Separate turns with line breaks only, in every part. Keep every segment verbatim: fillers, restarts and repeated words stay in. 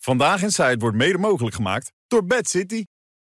Vandaag Inside wordt mede mogelijk gemaakt door Bad City.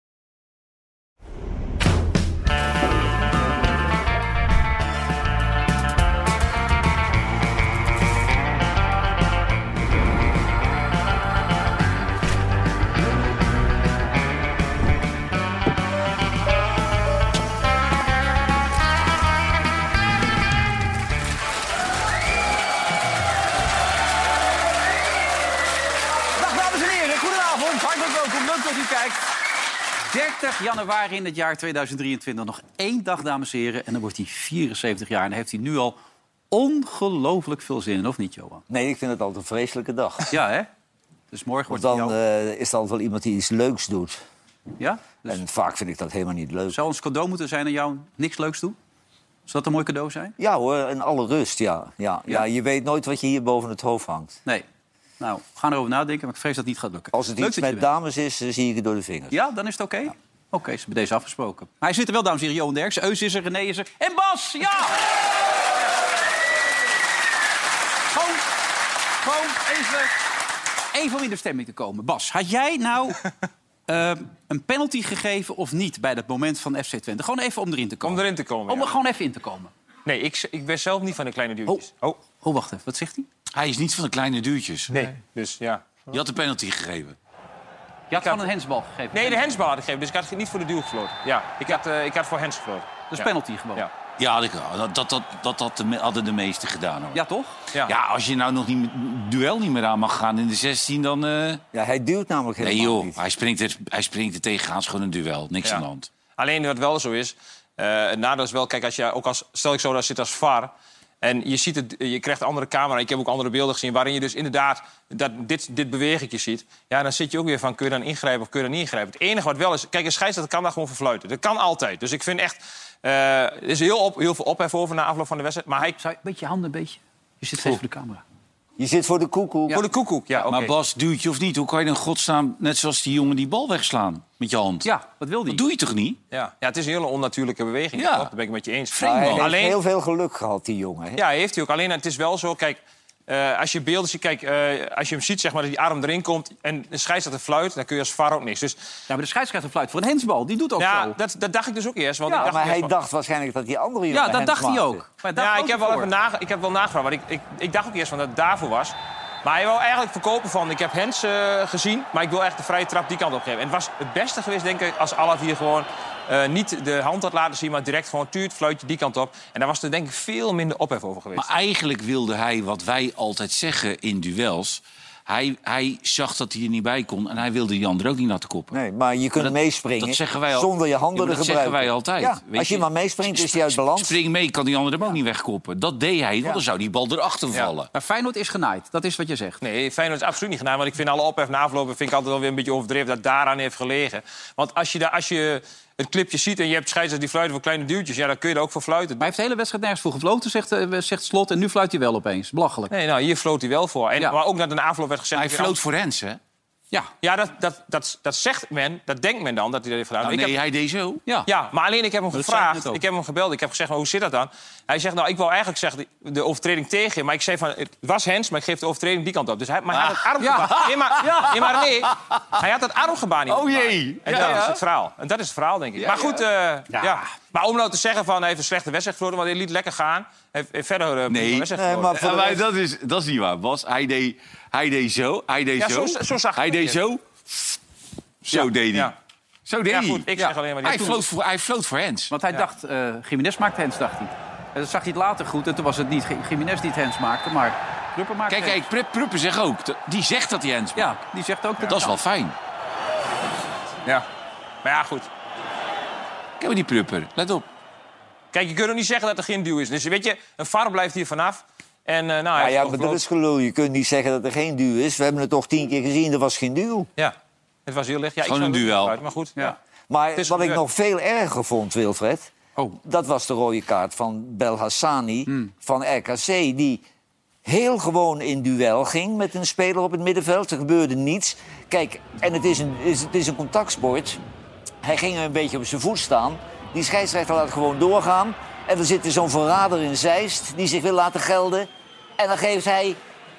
dertig januari in het jaar tweeduizend drieëntwintig. Nog één dag, dames en heren. En dan wordt hij vierenzeventig jaar. En dan heeft hij nu al ongelooflijk veel zin in. Of niet, Johan?
Nee, ik vind het altijd een vreselijke dag.
Ja, hè? Dus morgen wordt
Want dan
hij al...
uh, is er altijd wel iemand die iets leuks doet.
Ja? Dus...
En vaak vind ik dat helemaal niet leuk.
Zou ons cadeau moeten zijn aan jou niks leuks doen? Zou dat een mooi cadeau zijn?
Ja hoor, in alle rust, ja. Ja, ja. ja je weet nooit wat je hier boven het hoofd hangt.
Nee. Nou, we gaan erover nadenken, maar ik vrees dat het niet gaat lukken.
Als het
Leuk
iets
dat je
met
bent.
dames is, dan zie ik het door de vingers.
Ja, dan is het oké? Okay?
Ja.
Oké, okay, is bij deze afgesproken. Maar hij zit er wel, dames en heren. Johan Derks, Eus is er, René is er. En Bas, ja! Gewoon, gewoon even, even om in de stemming te komen. Bas, had jij nou uh, een penalty gegeven of niet bij dat moment van F C Twente? Gewoon even om erin te komen.
Om erin te komen,
Om er
ja.
gewoon even in te komen.
Nee, ik, ik ben zelf niet van de kleine duwtjes.
Oh, oh wacht even. Wat zegt hij?
Hij is niet van de kleine duwtjes.
Nee, dus ja.
Je had de penalty gegeven.
Je had gewoon een hensbal gegeven.
Nee, de hensbal had ik gegeven, dus ik had niet voor de duw gefloten. Ja, ik had, uh, ik had voor hens gefloten.
Dus
ja.
penalty gewoon.
Ja.
Ja, dat, dat, dat, dat, dat, dat de, hadden de meesten gedaan. Hoor.
Ja, toch?
Ja.
Ja, als je nou nog niet duel niet meer aan mag gaan in de zestien, dan... Uh...
Ja, hij duwt namelijk helemaal
nee joh,
niet.
hij springt er, hij springt er tegenaan, is gewoon een duel. Niks
Ja.
aan de hand.
Alleen wat wel zo is, uh, het nadeel is wel, kijk, als je ook als, stel ik zo daar zit als V A R... en je, ziet het, je krijgt een andere camera, ik heb ook andere beelden gezien... waarin je dus inderdaad dat, dit, dit bewegingje ziet... ja, dan zit je ook weer van, kun je dan ingrijpen of kun je dan niet ingrijpen? Het enige wat wel is, kijk, een scheidsrechter kan daar gewoon verfluiten. Dat kan altijd. Dus ik vind echt, uh, er is heel, op, heel veel ophef over na afloop van de wedstrijd. Maar hij...
Zou je, een beetje je handen, een beetje. Je zit steeds voor de camera.
Je zit voor de koekoek.
Ja.
Voor de koekoek, ja, oké.
Maar Bas, duwtje of niet, hoe kan je dan godsnaam... net zoals die jongen die bal wegslaan met je hand?
Ja, wat wil die?
Dat doe je toch niet?
Ja. ja, het is een hele onnatuurlijke beweging.
Ja.
Dat ben ik met je eens.
Nou, hij heeft
Alleen...
heel veel geluk gehad, die jongen. Hè?
Ja, heeft hij ook. Alleen het is wel zo, kijk, uh, als je beelden ziet, kijk, uh, als je hem ziet, zeg maar, dat die arm erin komt en de scheidsrechter fluit, dan kun je als V A R ook niks. Dus
Ja, maar de scheidsrechter fluit voor een hensbal. Die doet ook
ja,
zo.
dat, dat dacht ik dus ook eerst. Want
Ja,
ik dacht
Maar
eerst
hij
van-
dacht waarschijnlijk dat die andere jongen
Ja, dat
hens
dacht hij
maakte.
ook. Maar daar
Ja,
floot
ik heb,
hij
wel
voor.
even nage, ik heb wel nagevraagd, want ik, ik, ik dacht ook eerst van dat het daarvoor was. Maar hij wou eigenlijk verkopen van, ik heb Hens uh, gezien, maar ik wil echt de vrije trap die kant op geven. En het was het beste geweest, denk ik, als Alaf hier gewoon uh, niet de hand had laten zien, maar direct gewoon tuurt, fluitje die kant op. En daar was er denk ik veel minder ophef over geweest.
Maar eigenlijk wilde hij, wat wij altijd zeggen in duels... Hij, hij zag dat hij er niet bij kon en hij wilde die ander ook niet laten koppen.
Nee, maar je kunt
dat-
meespringen
dat zeggen wij al-
zonder je handen
Ja, maar
te
dat
gebruiken.
zeggen wij altijd.
Ja,
Weet
als je
je,
maar meespringt, is hij uit balans.
Spring mee, kan die ander hem ook niet wegkoppen. Dat deed hij, want
Ja.
dan zou die bal erachter vallen.
Maar Feyenoord is genaaid. Dat is wat je zegt.
Nee, Feyenoord is absoluut niet gedaan. Want ik vind alle ophef na aflopen vind ik altijd wel weer een beetje overdreven dat daaraan heeft gelegen. Want als je, daar, als je het clipje ziet en je hebt scheidsrechters die fluiten voor kleine duwtjes, ja, dan kun je er ook voor fluiten.
Maar hij heeft de hele wedstrijd nergens voor gefloten, zegt, uh, zegt Slot. En nu fluit hij wel opeens. Belachelijk.
Nee, nou, hier floot hij wel voor. En,
Ja.
Maar ook dat in de afloop werd gezegd...
Hij floot voor Hens, hè?
Ja.
Ja, dat, dat, dat, dat zegt men, dat denkt men dan, dat hij dat heeft gedaan.
Nou,
Ik
nee,
heb-
hij deed zo.
Ja.
Ja, maar alleen ik heb hem
Dat zei ik
gevraagd,
net ook.
ik heb hem gebeld, ik heb gezegd, maar hoe zit dat dan? Hij zegt, nou, ik wou eigenlijk zeggen de overtreding tegen je, maar ik zei van, het was Hens, maar ik geef de overtreding die kant op. Dus hij, maar hij had het armgebaar.
Ja.
Nee, maar, nee, maar nee, hij had het armgebaar niet.
Oh jee.
opgemaakt. En
Ja,
dat
ja.
is het verhaal. En dat is het verhaal, denk ik. maar goed, uh, ja. Maar om nou te zeggen van, hij heeft een slechte wedstrijd verloren, want hij liet lekker gaan. Hij heeft verder uh,
Nee.
een wedstrijd
Nee,
verloren.
maar voor
Ja,
de
maar
rest-
dat is, dat is niet waar, Bas. Hij deed, hij deed zo, hij deed
Ja,
zo.
zo- zo zag
hij
ik
deed
het
zo. Zo
Ja,
deed hij.
ja.
Zo deed
Ja,
hij.
goed, ik
Ja.
zeg alleen maar... die
Hij
toen-
floot voor, hij floot voor Hens.
Want hij
Ja.
dacht, uh, Jiménez maakt Hens, dacht hij. En dat zag hij het later goed. En toen was het niet Jiménez die het Hens maakte, maar Prupper maakte
Kijk,
Hens.
kijk, Prup- Pruppen zegt ook. dat- Die zegt dat hij Hens maakt.
Ja, die zegt ook...
Dat is wel fijn.
Ja. Maar ja, goed.
Kijk maar die Prupper. Let op.
Kijk, je kunt ook niet zeggen dat er geen duw is. Dus weet je, een V A R blijft hier vanaf. En, uh, nou, hij
Ja,
heeft
ja,
toch
maar dat
geloof-
is gelul. Je kunt niet zeggen dat er geen duw is. We hebben het toch tien keer gezien, er was geen duw.
Ja, het was heel licht. Ja, ik
Gewoon
zou
een
het
duel.
uit, maar goed. Ja.
Maar
Het is
wat ik
gebeurd.
nog veel erger vond, Wilfred...
Oh.
dat was de rode kaart van Belhassani
Hmm.
van R K C... die heel gewoon in duel ging met een speler op het middenveld. Er gebeurde niets. Kijk, en het is een, is, het is een contactsport. Hij ging er een beetje op zijn voet staan. Die scheidsrechter laat gewoon doorgaan. En er zit zo'n verrader in Zeist die zich wil laten gelden. En dan geeft hij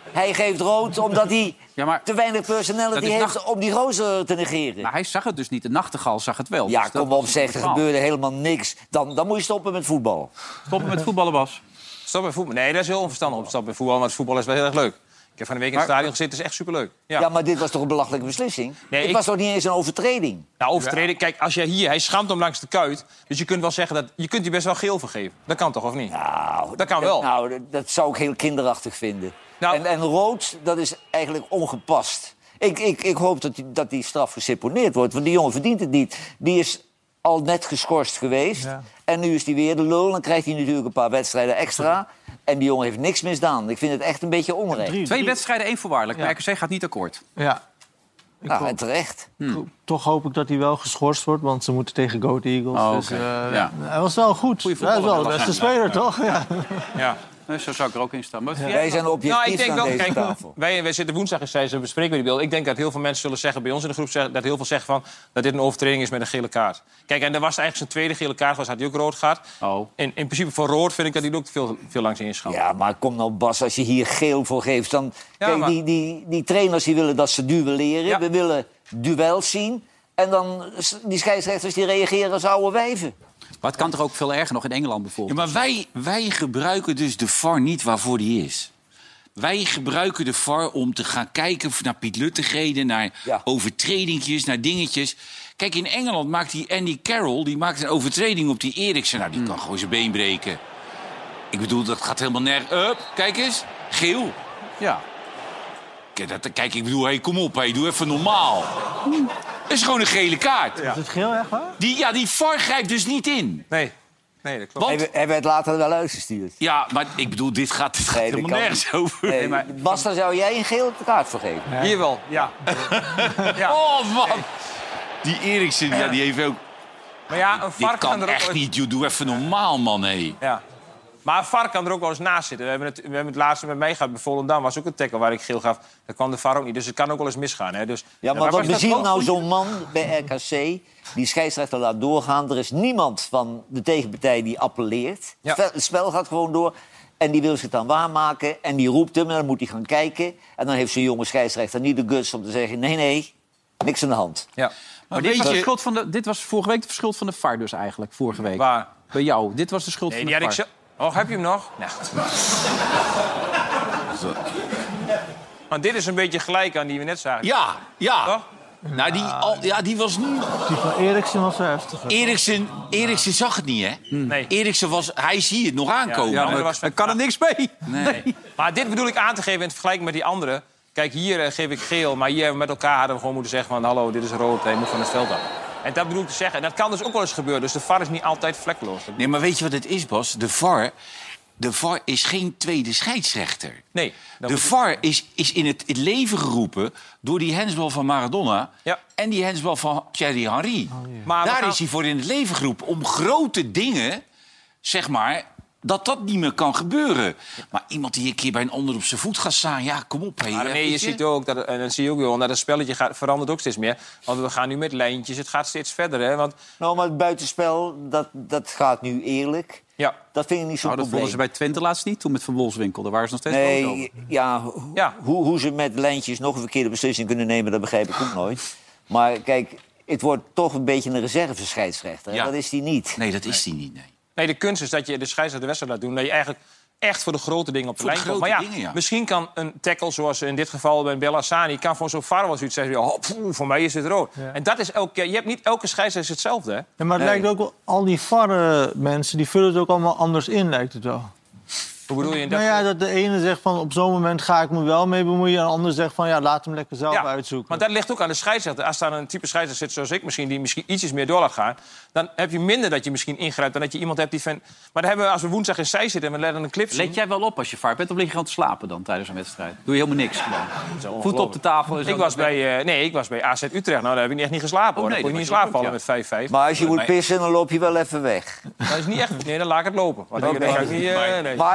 Hij geeft rood omdat hij
Ja, maar-
te weinig personality
Dat is
heeft
nacht-
om die gozer te negeren.
Maar hij zag het dus niet. De nachtegaal zag het wel.
Ja,
Dus dat
kom op,
was
zeg, er
normaal.
gebeurde helemaal niks. Dan, dan moet je stoppen met voetbal.
Stoppen met voetballen, Bas.
Stop bij voetbal. Nee, dat is heel onverstandig om te stoppen bij voetbal. Want voetbal is wel heel erg leuk. Ik heb van de week in het
Maar-
stadion gezeten, dat is echt superleuk. Ja.
Ja, maar dit was toch een belachelijke beslissing?
Nee,
Het
ik-
was toch niet eens een overtreding?
Nou, overtreden. Kijk, als jij hier, hij schaamt hem langs de kuit. Dus je kunt wel zeggen dat je kunt hier best wel geel voor geven. Dat kan toch, of niet?
Nou,
Dat kan wel.
Nou, dat, dat zou ik heel kinderachtig vinden.
Nou-
en, en rood, dat is eigenlijk ongepast. Ik, ik, ik hoop dat die, dat die straf geseponeerd wordt, want die jongen verdient het niet. Die is al net geschorst geweest.
Ja.
En nu is hij weer de lul. Dan krijgt hij natuurlijk een paar wedstrijden extra. En die jongen heeft niks misdaan. Ik vind het echt een beetje onrecht.
Drie-
Twee
drie-
wedstrijden, één voorwaardelijk.
Ja.
Maar R K C gaat niet akkoord.
Ja. Ik
Nou,
hoop-
en terecht.
Toch hoop ik dat hij wel geschorst wordt, want ze moeten tegen Goat Eagles.
Oh,
dus,
oké.
eh,
Ja.
Hij was wel goed.
Goeie
Hij is wel de
voetballer,
beste
ja.
speler, toch? Ja.
Ja.
Nee, zo zou ik er ook in staan. Maar wat vind
Wij
jij
zijn
dan?
objectief
Nou, ik denk
aan
wel,
deze
kijk,
tafel.
wij, wij zitten woensdag in Zeist en bespreken we die beelden. Ik denk dat heel veel mensen zullen zeggen, bij ons in de groep zeggen, dat heel veel zeggen van dat dit een overtreding is met een gele kaart. Kijk, en er was eigenlijk zijn tweede gele kaart, was had hij ook rood gehad.
Oh.
In, in principe voor rood vind ik dat hij er ook veel, veel langs inschat.
Ja, maar kom nou Bas, als je hier geel voor geeft... dan...
Ja,
Kijk,
maar-
die, die, die trainers die willen dat ze duelleren.
Ja.
We willen duels zien. En dan die scheidsrechters die reageren als oude wijven.
Maar het kan toch ook veel erger nog in Engeland
Ja,
bijvoorbeeld?
maar wij, wij gebruiken dus de V A R niet waarvoor die is. Wij gebruiken de V A R om te gaan kijken naar Piet Luttegreden, naar
Ja.
overtredingjes, naar dingetjes. Kijk, in Engeland maakt die Andy Carroll die maakt een overtreding op die Eriksen. Nou, die kan gewoon zijn been breken. Ik bedoel, dat gaat helemaal nergens. Up, kijk eens, geel.
Ja.
Kijk, dat, kijk ik bedoel, hey, kom op, hey, doe even normaal. Dat is gewoon een gele kaart.
Is het geel echt waar?
Die, ja, die V A R grijpt dus niet in.
Nee, nee, dat klopt.
Want,
Hij, hij werd later wel uitgestuurd.
ja, maar ik bedoel, dit gaat, dit gaat
Nee, dat
helemaal
kan
nergens over.
Nee,
maar-
Bas, daar zou jij een gele kaart voor geven.
Hier wel, ja. ja.
Oh, man. Die Eriksen, ja, die heeft ook...
Maar ja, een
Dit
vark kan
kan
er ook
echt
wel eens-
niet, joh. Doe even normaal, man, hé.
Ja. Maar een vark kan er ook wel eens naast zitten. We hebben het, we hebben het laatste met mij gehad. Bij Volendam was ook een tackle waar ik geel gaf. Daar kwam de V A R ook niet. Dus het kan ook wel eens misgaan. Hè. Dus,
Ja, maar
waar
wat
was dat
bezielt
ook?
nou zo'n man bij R K C... die scheidsrechter laat doorgaan. Er is niemand van de tegenpartij die appelleert.
Ja.
Het spel gaat gewoon door. En die wil zich dan waarmaken. En die roept hem en dan moet hij gaan kijken. En dan heeft zo'n jonge scheidsrechter niet de guts om te zeggen... nee, nee, niks aan de hand.
Ja.
Maar
Maar dit
weet
was, de
je...
schuld van de, dit was vorige week de schuld van de V A R dus eigenlijk, vorige week.
Waar?
Bij jou. Dit was de schuld
Nee,
van
die
de
had
V A
ik
R.
zo... Oh, heb je hem nog? Nou. Want dit is een beetje gelijk aan die we net zagen.
Ja, ja.
Toch?
Nou, die, al, ja, die was nu...
Die van Eriksen was zo heftig.
Eriksen, Eriksen zag het niet, hè?
Nee.
Eriksen was... Hij zie het nog aankomen.
Ja,
Ja, maar
er was-
daar kan er niks mee.
Nee.
Maar dit bedoel ik aan te geven in vergelijking met die andere. Kijk, hier eh, geef ik geel, maar hier hebben we met elkaar hadden we gewoon moeten zeggen van... hallo, dit is rood, hij moet van het veld af. En dat bedoel ik te zeggen. En dat kan dus ook wel eens gebeuren. Dus de V A R is niet altijd vlekkeloos.
Nee, maar weet je wat het is, Bas? De V A R... De V A R is geen tweede scheidsrechter.
Nee. dan
De
moet-
V A R is, is in het, het leven geroepen door die hensbal van Maradona...
Ja.
en die hensbal van Thierry Henry.
Maar we
Daar
gaan-
is hij voor in het leven geroepen. Om grote dingen, zeg maar, dat dat niet meer kan gebeuren. Maar iemand die een keer bij een ander op zijn voet gaat staan... ja, kom op. Hé,
Maar nee,
weet
je ziet ook, dat, en dan zie je ook wel, dat het spelletje gaat, verandert ook steeds meer. Want we gaan nu met lijntjes, het gaat steeds verder. Hè? Want
Nou, maar het buitenspel, dat, dat gaat nu eerlijk.
ja,
Dat vind ik niet zo'n
Nou, dat vonden ze
probleem.
bij Twente laatst niet, toen met Van Wolfswinkel. Daar waren ze nog steeds boos over.
Nee, ja, ho-
Ja.
Hoe, hoe ze met lijntjes nog een verkeerde beslissing kunnen nemen... dat begrijp ik ook nooit. Maar kijk, het wordt toch een beetje een reservescheidsrechter.
Ja.
Dat is die niet.
Nee, dat is die niet, nee.
nee, de kunst is dat je de scheidsrechter de wedstrijd laat doen. Dat je eigenlijk echt voor de grote dingen op de
Voor de
lijn komt. Maar
grote
ja,
dingen, ja.
misschien kan een tackle, zoals in dit geval bij Bellassani... kan voor zo'n V A R wel zoiets zeggen, oh, pfoe, voor mij is het rood.
Ja.
En dat is elke keer, je hebt niet elke scheidsrechter is hetzelfde, hè?
Ja, maar het
Nee.
lijkt ook wel, al die V A R-mensen die vullen het ook allemaal anders in, lijkt het wel.
Hoe bedoel je in dat?
Nou ja, dat de ene zegt van op zo'n moment ga ik me wel mee bemoeien... en de ander zegt van ja, laat hem lekker zelf
Ja,
uitzoeken.
maar dat ligt ook aan de scheidsrechter. Als daar een type scheidsrechter zit zoals ik misschien... die misschien ietsjes meer door laat gaan... dan heb je minder dat je misschien ingrijpt... dan dat je iemand hebt die van... Maar dan hebben we, als we woensdag in Zij zitten en we laten een clip zien...
Let jij wel op als je V A R bent of lig je gewoon te slapen dan tijdens een wedstrijd? Doe je helemaal niks gewoon? Voet op de tafel en zo.
Ik was bij, uh, nee, ik was bij A Z Utrecht. Nou, daar heb ik echt niet geslapen. Hoor.
Oh, nee,
dan kon je
dat
niet
was
slapen
heel
vallen
goed,
met vijf vijf.
Maar als je moet
Maar-
pissen, dan loop je wel even weg.
Dat is niet echt... Nee, dan laat ik het lopen. Want dan
Oké.
ga ik niet... eh, nee.
Maar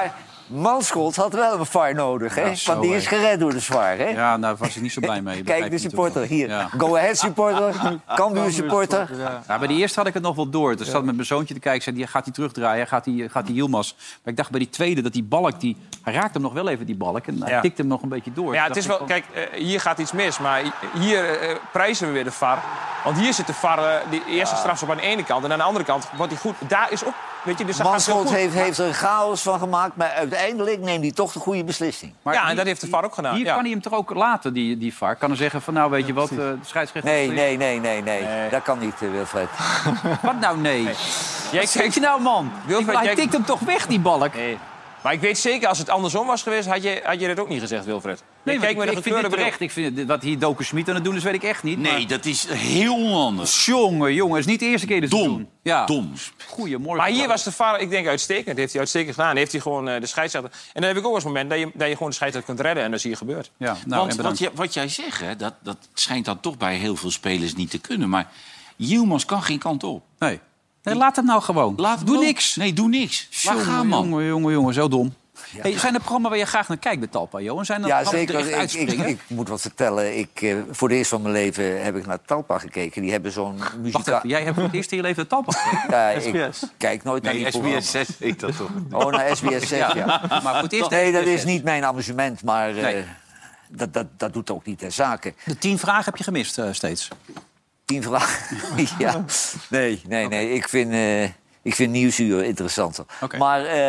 Manscholt had wel een V A R nodig, hè?
Ja, zo,
Want die is
hè.
gered door de V A R, hè?
Ja, daar was ik niet zo blij mee.
Kijk, de supporter hier.
Ja.
Go Ahead supporter, Cambuur supporter.
Ja.
Ja, bij de eerste had ik het nog wel door. Toen zat met mijn zoontje te kijken. Zei, die gaat hij terugdraaien, gaat hij gaat die Yilmaz. Maar ik dacht bij die tweede dat die balk, die, hij raakte hem nog wel even die balk en hij
Ja.
tikte hem nog een beetje door.
Ja,
Toen
het is
dacht
wel,
ik van,
kijk, uh, hier gaat iets mis. Maar hier uh, prijzen we weer de V A R. Want hier zit de V A R, uh, die eerste strafschop aan de ene kant. En aan de andere kant wordt hij goed. Daar is ook, weet je, dus dat gaat heel
Manscholt
goed.
heeft, heeft er een chaos van gemaakt, maar uiteindelijk neemt hij toch de goede beslissing.
maar
Ja,
die-
en dat heeft de V A R ook gedaan.
Hier
ja.
kan hij hem toch ook laten, die, die V A R? Kan hij zeggen van, nou weet je wat, uh, de scheidsrechter...
Nee, nee, nee, nee, nee. Dat kan niet, uh, Wilfred.
Wat nou nee?
Jij
Wat zeg je nou, man?
Wilfred,
Ik- hij
jij-
tikt hem toch weg, die balk?
Nee. Maar ik weet zeker, als het andersom was geweest, had je, had je dat ook niet gezegd, Wilfred.
Nee,
Ik
maar
kijk
ik,
maar de
ik vind dit
gekleurde
terecht. Ik vind dit- wat hier Doku Smit aan het doen is, weet ik echt niet.
Nee, dat is heel onhandig.
Jongen, jongen, het is niet de eerste keer dat ze
Dom.
doen. Ja.
Dom.
Goedemorgen.
Maar hier was de V A R, ik denk, uitstekend. Dat heeft hij uitstekend gedaan. Dan heeft hij gewoon uh, de scheidsrechter... En dan heb ik ook als moment dat je, dat je gewoon de scheidsrechter kunt redden. En dat is hier gebeurd.
Ja, nou,
Want
en
wat,
bedankt.
jij- wat jij zegt, hè, dat, dat schijnt dan toch bij heel veel spelers niet te kunnen. Maar Yilmaz kan geen kant op.
Nee. nee, laat hem nou gewoon.
Laat hem
Doe
ook.
niks.
Nee, doe niks. Laat
Jongen,
gaan, man.
Jongen, jongen, jongen, zo dom. Hey, zijn er programma's waar je graag naar kijkt bij Talpa, Johan? Zijn er
Ja,
programma's die er
zeker.
echt
Ik, ik,
uitspringen?
ik moet wat vertellen. Ik, uh, voor de eerst van mijn leven heb ik naar Talpa gekeken. Die hebben zo'n
Wacht
muzikaal...
even, jij hebt voor het eerst in je leven de Talpa gekeken?
Ja,
S
ik
B S.
kijk nooit naar
Nee,
die
S B
programma's.
S zes weet dat toch.
Oh, naar S B S zes, ja.
Maar voor het eerst...
Nee, dat is niet mijn amusement, maar uh,
Nee.
dat, dat, dat doet ook niet ter zake.
De tien vragen heb je gemist uh, steeds.
Tien vragen. ja. Nee, nee, nee. Ik vind, uh, ik vind Nieuwsuur interessanter.
Oké.
Maar uh,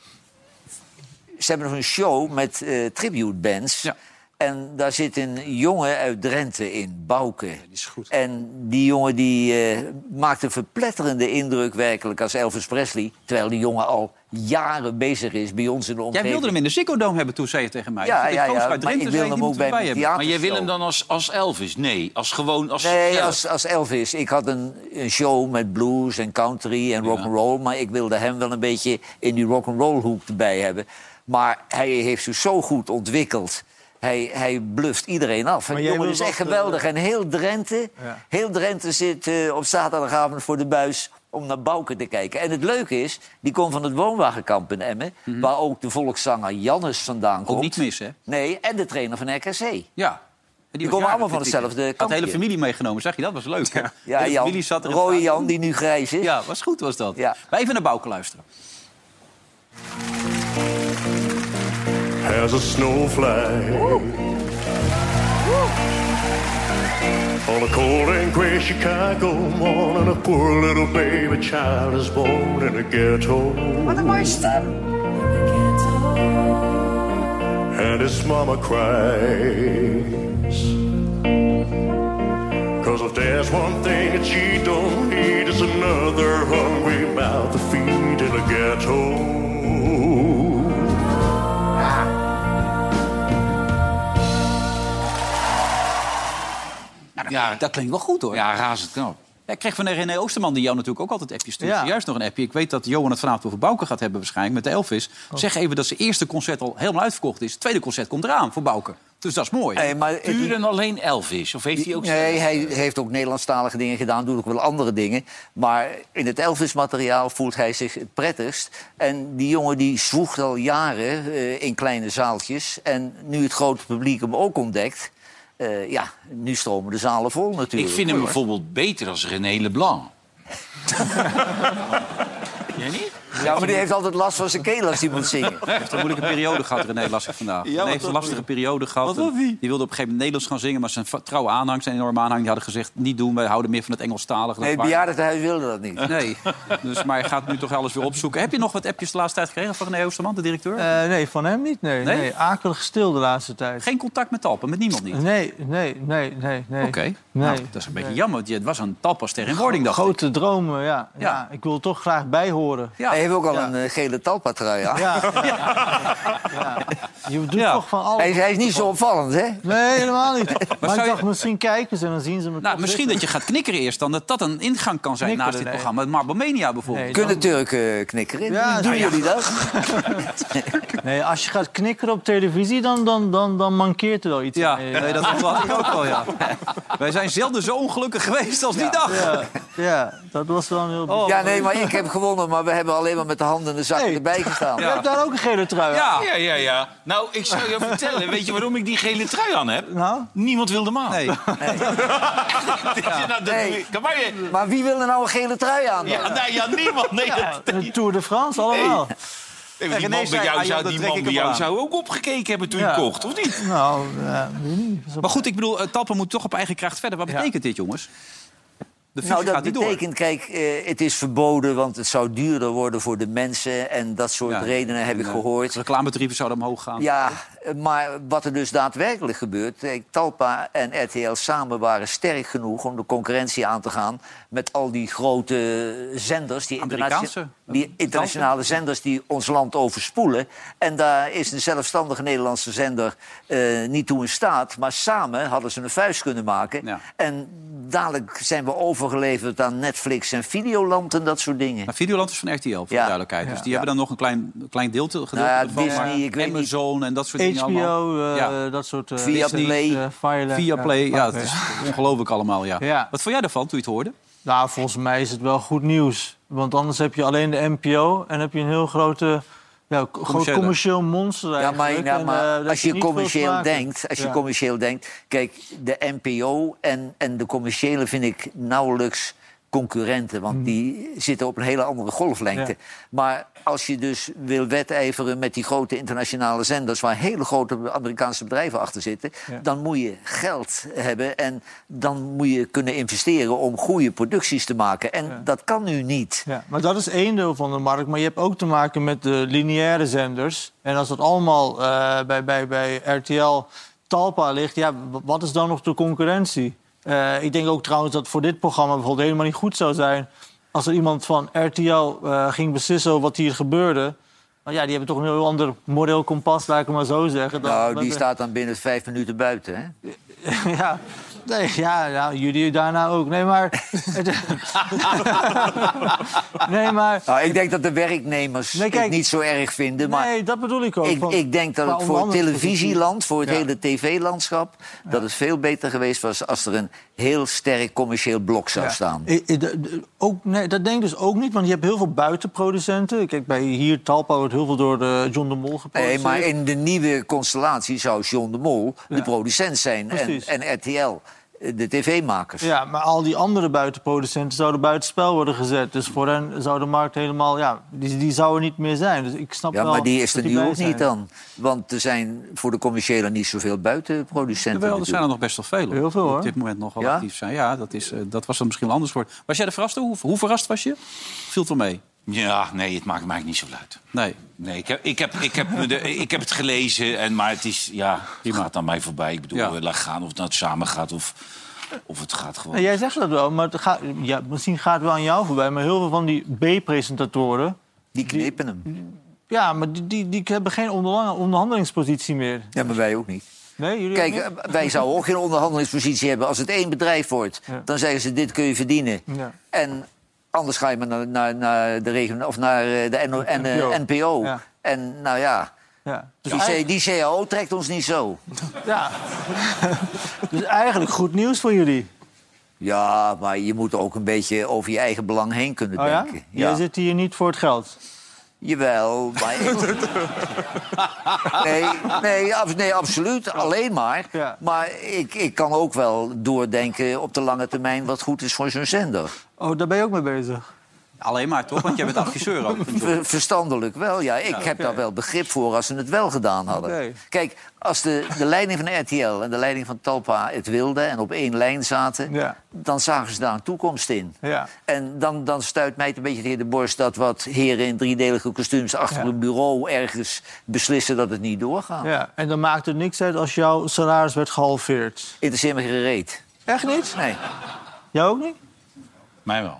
ze hebben nog een show met uh, tribute bands.
Ja.
En daar zit een jongen uit Drenthe in, Bouke. Die
is goed.
En die jongen die uh, maakt een verpletterende indruk werkelijk als Elvis Presley. Terwijl die jongen al jaren bezig is bij ons in de
Jij
omgeving.
wilde hem in de Ziggo Dome hebben toen, zei je tegen mij.
Ja,
Dat je
ja,
de gozer
ja.
uit
Maar
Drenthe
ik
zei,
wil
die
hem ook
moeten
bij
we
mijn
hebben.
Maar jij wil hem
theatershow.
dan als, als Elvis? Nee, als gewoon... Als,
Nee,
ja.
als, als Elvis. Ik had een, een show met blues en country en rock'n'roll. Maar ik wilde hem wel een beetje in die rock'n'roll hoek erbij hebben. Maar hij heeft zich zo goed ontwikkeld. Hij, hij bluft iedereen af.
Maar
De
jij
jongen
wil
is echt
toch,
geweldig. En heel Drenthe,
Ja.
heel Drenthe zit uh, op zaterdagavond voor de buis om naar Bouke te kijken. En het leuke is, die komt van het woonwagenkamp in Emmen...
Mhm.
waar ook de volkszanger Jannes vandaan komt.
Ook niet mis, hè?
Nee, en de trainer van R K C.
Ja. En
Die
was
komen
jarig,
allemaal van
vind ik.
hetzelfde
Had de hele
kampje.
familie meegenomen, zeg je dat? Was leuk, hè? De
Ja,
hele
Jan,
familie zat er in
rode
het
Jan, die nu grijs is.
Ja, was goed was dat.
Ja.
Wij even naar Bouke luisteren.
As a snowflake on a cold and gray Chicago morning, a poor little baby child is born in a ghetto.
Wat een mooie stem.
And his mama cries, 'cause if there's one thing that she don't need, is another hungry mouth to feed in a ghetto.
Ja,
Dat klinkt wel goed, hoor.
ja, razend knap.
Ja, ik kreeg van René Oosterman, die jou natuurlijk ook altijd appjes stuurt.
Ja.
Juist nog een appje. Ik weet dat Johan het vanavond over Bouke gaat hebben waarschijnlijk met de Elvis. Zeg even dat zijn eerste concert al helemaal uitverkocht is. Het tweede concert komt eraan voor Bouke. Dus dat is mooi.
Nee, maar het-
Puur en alleen Elvis? Of heeft hij ook...
Nee, hij heeft ook Nederlandstalige dingen gedaan, doet ook wel andere dingen. Maar in het Elvis-materiaal voelt hij zich het prettigst. En die jongen die zwoegt al jaren uh, in kleine zaaltjes. En nu het grote publiek hem ook ontdekt... Uh, ja, nu stromen de zalen vol natuurlijk.
Ik vind hem bijvoorbeeld beter als René Leblanc. Jij niet?
Ja, maar die heeft altijd last van zijn keel als hij moet zingen.
Hij heeft een moeilijke periode gehad, René, las ik vandaag. René heeft een lastige periode gehad.
Wat was die?
Die wilde op een gegeven moment Nederlands gaan zingen... maar zijn va- trouwe aanhang, zijn enorme aanhang, die hadden gezegd... niet doen, wij houden meer van het Engelstalige.
Nee, het
Dat
bejaardentehuis wilde dat niet.
waar- Nee, dus, maar hij gaat nu toch alles weer opzoeken. Heb je nog wat appjes de laatste tijd gekregen van René Oosterman, de directeur?
Eh, nee, van hem niet. Nee,
Nee?
nee? akelig stil de laatste tijd.
Geen contact met Talpa, met niemand niet?
Nee, nee, nee, nee. nee.
Oké,
Nee.
nou, dat is een beetje jammer. want je- Het was een Talpa-ster in wording, dacht ik.
Grote dromen, ja.
Ja.
ja. Ik wil er toch graag bij horen.
Ja.
Hij heeft ook al
Ja.
een uh, gele talpatrui aan.
Ja. Ja. Je doet
Ja.
toch van alles.
Hij, is, hij is niet zo opvallend, hè?
Nee, helemaal niet. Maar,
zou
ik
je-
dacht, misschien kijken ze en dan zien ze me
Nou,
toch
misschien
zitten.
dat je gaat knikkeren eerst dan. Dat dat een ingang kan zijn
Knikkeren,
naast dit
nee.
programma. Met Marbomania bijvoorbeeld.
Nee,
Kunnen Turken knikkeren?
Ja,
Doen
ja.
jullie dat?
Nee, als je gaat knikkeren op televisie, dan, dan, dan, dan mankeert er wel iets.
Ja,
Nee,
nee, dat had ik ook wel, ja. Wij zijn zelden zo ongelukkig geweest als die dag.
ja, ja, dat was wel een heel...
Oh,
Ja, nee, maar ik heb gewonnen. Maar we hebben alleen alleen maar met de handen in de zakken
Hey.
erbij gestaan.
Je hebt daar ook een gele trui aan.
Ja, ja, ja, ja. Nou, ik zou je vertellen. Weet je waarom ik die gele trui aan heb?
Nou?
Niemand wilde hem aan.
Nee.
Ja, nou, dat-
Nee.
Kan maar je...
Maar wie wil er nou een gele trui aan? dan?
Ja, nee, ja, niemand. Nee, dat-
De Tour de France, allemaal.
Nee, maar die
René
man bij
zei,
jou
ah, joh,
zou,
dat
die
trek
man
ik
bij
hem
jou
aan.
zou ook opgekeken hebben toen
Ja.
je kocht, of niet?
Nou, ja, weet ik niet.
Maar goed, ik bedoel, uh, Talpa moet toch op eigen kracht verder. Wat betekent dit, jongens? De fusie
Nou, dat
gaat niet door.
betekent, kijk, eh, het is verboden, want het zou duurder worden voor de mensen. En dat soort
Ja,
redenen heb
en,
ik
uh,
gehoord.
Reclametarieven zouden omhoog gaan.
Ja, eh, maar wat er dus daadwerkelijk gebeurt... Kijk, Talpa en R T L samen waren sterk genoeg om de concurrentie aan te gaan... met al die grote zenders, die,
Amerikaanse,
internatio- die internationale zenders... die ons land overspoelen. En daar is een zelfstandige Nederlandse zender eh, niet toe in staat. Maar samen hadden ze een vuist kunnen maken.
Ja.
En dadelijk zijn we overgeleverd aan Netflix en Videoland en dat soort dingen.
Maar Videoland is van R T L, voor de
Ja.
duidelijkheid. Dus die hebben dan nog een klein, klein deelte, gedeelte
Nou ja,
ervan.
Disney,
maar
ik weet niet.
Amazon en dat soort dingen
H B
allemaal.
O, uh,
Ja.
dat soort... Uh,
Viaplay.
Disney, uh, Fireland,
Viaplay, ja, het
oké.
is ongelooflijk allemaal, ja.
Ja.
Wat vond jij ervan toen je het hoorde?
Nou, volgens mij is het wel goed nieuws. Want anders heb je alleen de N P O en heb je een heel grote... Ja, groot
Commerciële.
commercieel monster
Ja, maar,
eigenlijk.
ja,
En,
maar
eh, dat
als je
niet veel
commercieel
smaak hebt.
denkt, als je
Ja.
commercieel denkt, kijk, de N P O en, en de commerciële vind ik nauwelijks concurrenten, want die zitten op een hele andere golflengte.
Ja.
Maar als je dus wil wedijveren met die grote internationale zenders, waar hele grote Amerikaanse bedrijven achter zitten,
Ja.
dan moet je geld hebben en dan moet je kunnen investeren om goede producties te maken. En
Ja.
dat kan nu niet.
Ja, maar dat is één deel van de markt. Maar je hebt ook te maken met de lineaire zenders. En als dat allemaal eh, bij, bij, bij R T L Talpa ligt... ja, w- wat is dan nog de concurrentie? Eh, ik denk ook trouwens dat voor dit programma bijvoorbeeld helemaal niet goed zou zijn... als er iemand van R T L eh, ging beslissen over wat hier gebeurde. Maar ja, die hebben toch een heel ander moreel kompas, laat ik het maar zo zeggen. Dan-
Nou, die
dan-
staat dan binnen vijf minuten buiten, hè?
Ja, nee, ja, ja, jullie daarna ook. Nee, maar... nee, maar...
Nou, ik denk dat de werknemers
Nee, kijk,
het niet zo erg vinden. Maar
Nee, dat bedoel ik ook.
ik,
Van-
ik denk dat
qua
het voor het
onderhandelingspositie-
televisieland, voor het
Ja.
hele tv-landschap... dat het veel beter geweest was als er een heel sterk commercieel blok zou
Ja.
staan.
I- I- de- de- ook, nee, dat denk ik dus ook niet, want je hebt heel veel buitenproducenten. Kijk, bij hier Talpa wordt heel veel door de John de Mol
Nee,
geproduceerd.
maar in de nieuwe constellatie zou John de Mol de
Ja.
producent zijn. En,
Precies.
en R T L de tv-makers.
Ja, maar al die andere buitenproducenten zouden buitenspel worden gezet. Dus voor hen zou de markt helemaal... Ja, die, die zou er niet meer zijn. Dus ik snap
Ja,
wel
maar die is
dat
er nu
bij
ook
zijn.
niet dan. Want er zijn voor de commerciële niet zoveel buitenproducenten.
Jawel, er zijn er
natuurlijk.
nog best wel veel.
Heel veel,
die
hoor.
op dit moment nog wel
Ja?
actief zijn. Ja, dat, is, uh, dat was dan misschien wel anders voor. Was jij er verrast? Hoe, hoe verrast was je? Viel het wel mee?
Ja, nee, het maakt mij niet zo uit.
Nee.
Nee, ik heb, ik heb, ik heb, me de, ik heb het gelezen, en, maar het is, ja, het gaat aan mij voorbij. Ik bedoel,
Ja.
laat gaan of het nou samen gaat of, of het gaat gewoon...
Nou, jij zegt dat wel, maar het gaat, ja, misschien gaat het wel aan jou voorbij. Maar heel veel van die B-presentatoren...
Die knepen hem.
Ja, maar die, die, die hebben geen onderlang- onderhandelingspositie meer.
Ja, maar wij ook niet.
Nee, jullie
Kijk,
ook niet?
eh, wij zouden ook geen onderhandelingspositie hebben. Als het één bedrijf wordt,
Ja.
dan zeggen ze dit kun je verdienen.
Ja.
En anders ga je maar naar, naar, naar de regio of naar eh, de N O en, eh,
N P O.
N P O.
Ja.
En nou ja,
Ja. Dus,
die,
eigenlijk,
C, die C A O trekt ons niet zo.
ja. dus eigenlijk goed nieuws voor jullie.
Ja, maar je moet ook een beetje over je eigen belang heen kunnen
Oh ja?
denken.
Jij zit hier niet voor het geld.
Jawel, maar... ik- nee, nee, ab- nee, absoluut. Alleen maar.
Ja.
Maar ik, ik kan ook wel doordenken op de lange termijn wat goed is voor zo'n zender.
Oh, daar ben je ook mee bezig.
Alleen maar, toch? Want jij bent adviseur ook.
Ver- Verstandelijk wel, ja. Ik heb daar wel begrip voor als ze het wel gedaan hadden.
Oké.
Kijk, als de, de leiding van R T L en de leiding van Talpa het wilden... en op één lijn zaten,
Ja.
dan zagen ze daar een toekomst in.
Ja.
En dan, dan stuit mij het een beetje tegen de borst... dat wat heren in driedelige kostuums achter
Ja.
een bureau ergens beslissen dat het niet doorgaat.
Ja. En dan maakt het niks uit als jouw salaris werd gehalveerd.
Interesseert me geen reet.
Echt niet?
Nee.
Jou ook niet?
Mij wel.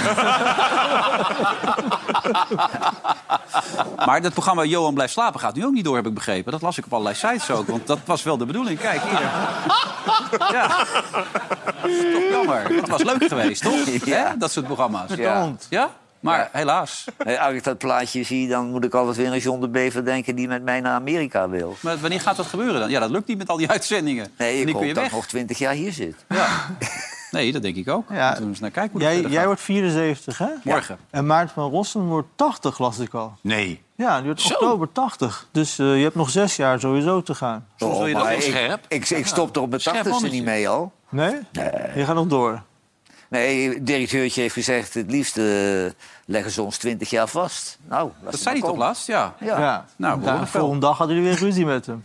Maar dat programma Johan blijft slapen gaat nu ook niet door, heb ik begrepen. Dat las ik op allerlei sites ook, want dat was wel de bedoeling. Kijk, hier. Ja. Toch jammer. Dat was leuk geweest, toch?
Ja.
Hè? Dat soort programma's.
Ja.
Ja? Maar
Ja.
helaas.
Nee, als ik dat plaatje zie, dan moet ik altijd weer aan John de Bever denken... die met mij naar Amerika wil.
Maar wanneer gaat dat gebeuren dan? Ja, dat lukt niet met al die uitzendingen.
Nee, ik
Wanneer kun
hoop
je
dat
weg?
ik nog twintig jaar hier zit.
Ja. Nee, dat denk ik ook.
Ja.
Moeten we eens naar kijken hoe dat
Jij,
verder
jij
gaat.
wordt vierenzeventig, hè?
Morgen.
En Maarten van Rossum wordt tachtig, las ik al.
Nee.
Ja, die wordt
Zo.
oktober tachtig. Dus uh, je hebt nog zes jaar sowieso te gaan.
Oh,
wil je dat
maar
ook
ik,
scherp?
ik, ik stop er op mijn
Scherp
tachtigste
mannetje.
niet mee al.
Nee? Je gaat nog door.
Nee, het directeurtje heeft gezegd... het liefst uh, leggen ze ons twintig jaar vast. Nou, laat
Dat
ze
zei hij
maar
toch
komen.
laatst? Ja.
Ja.
Ja.
Nou, we
de
horen het wel.
volgende dag hadden jullie weer ruzie met hem.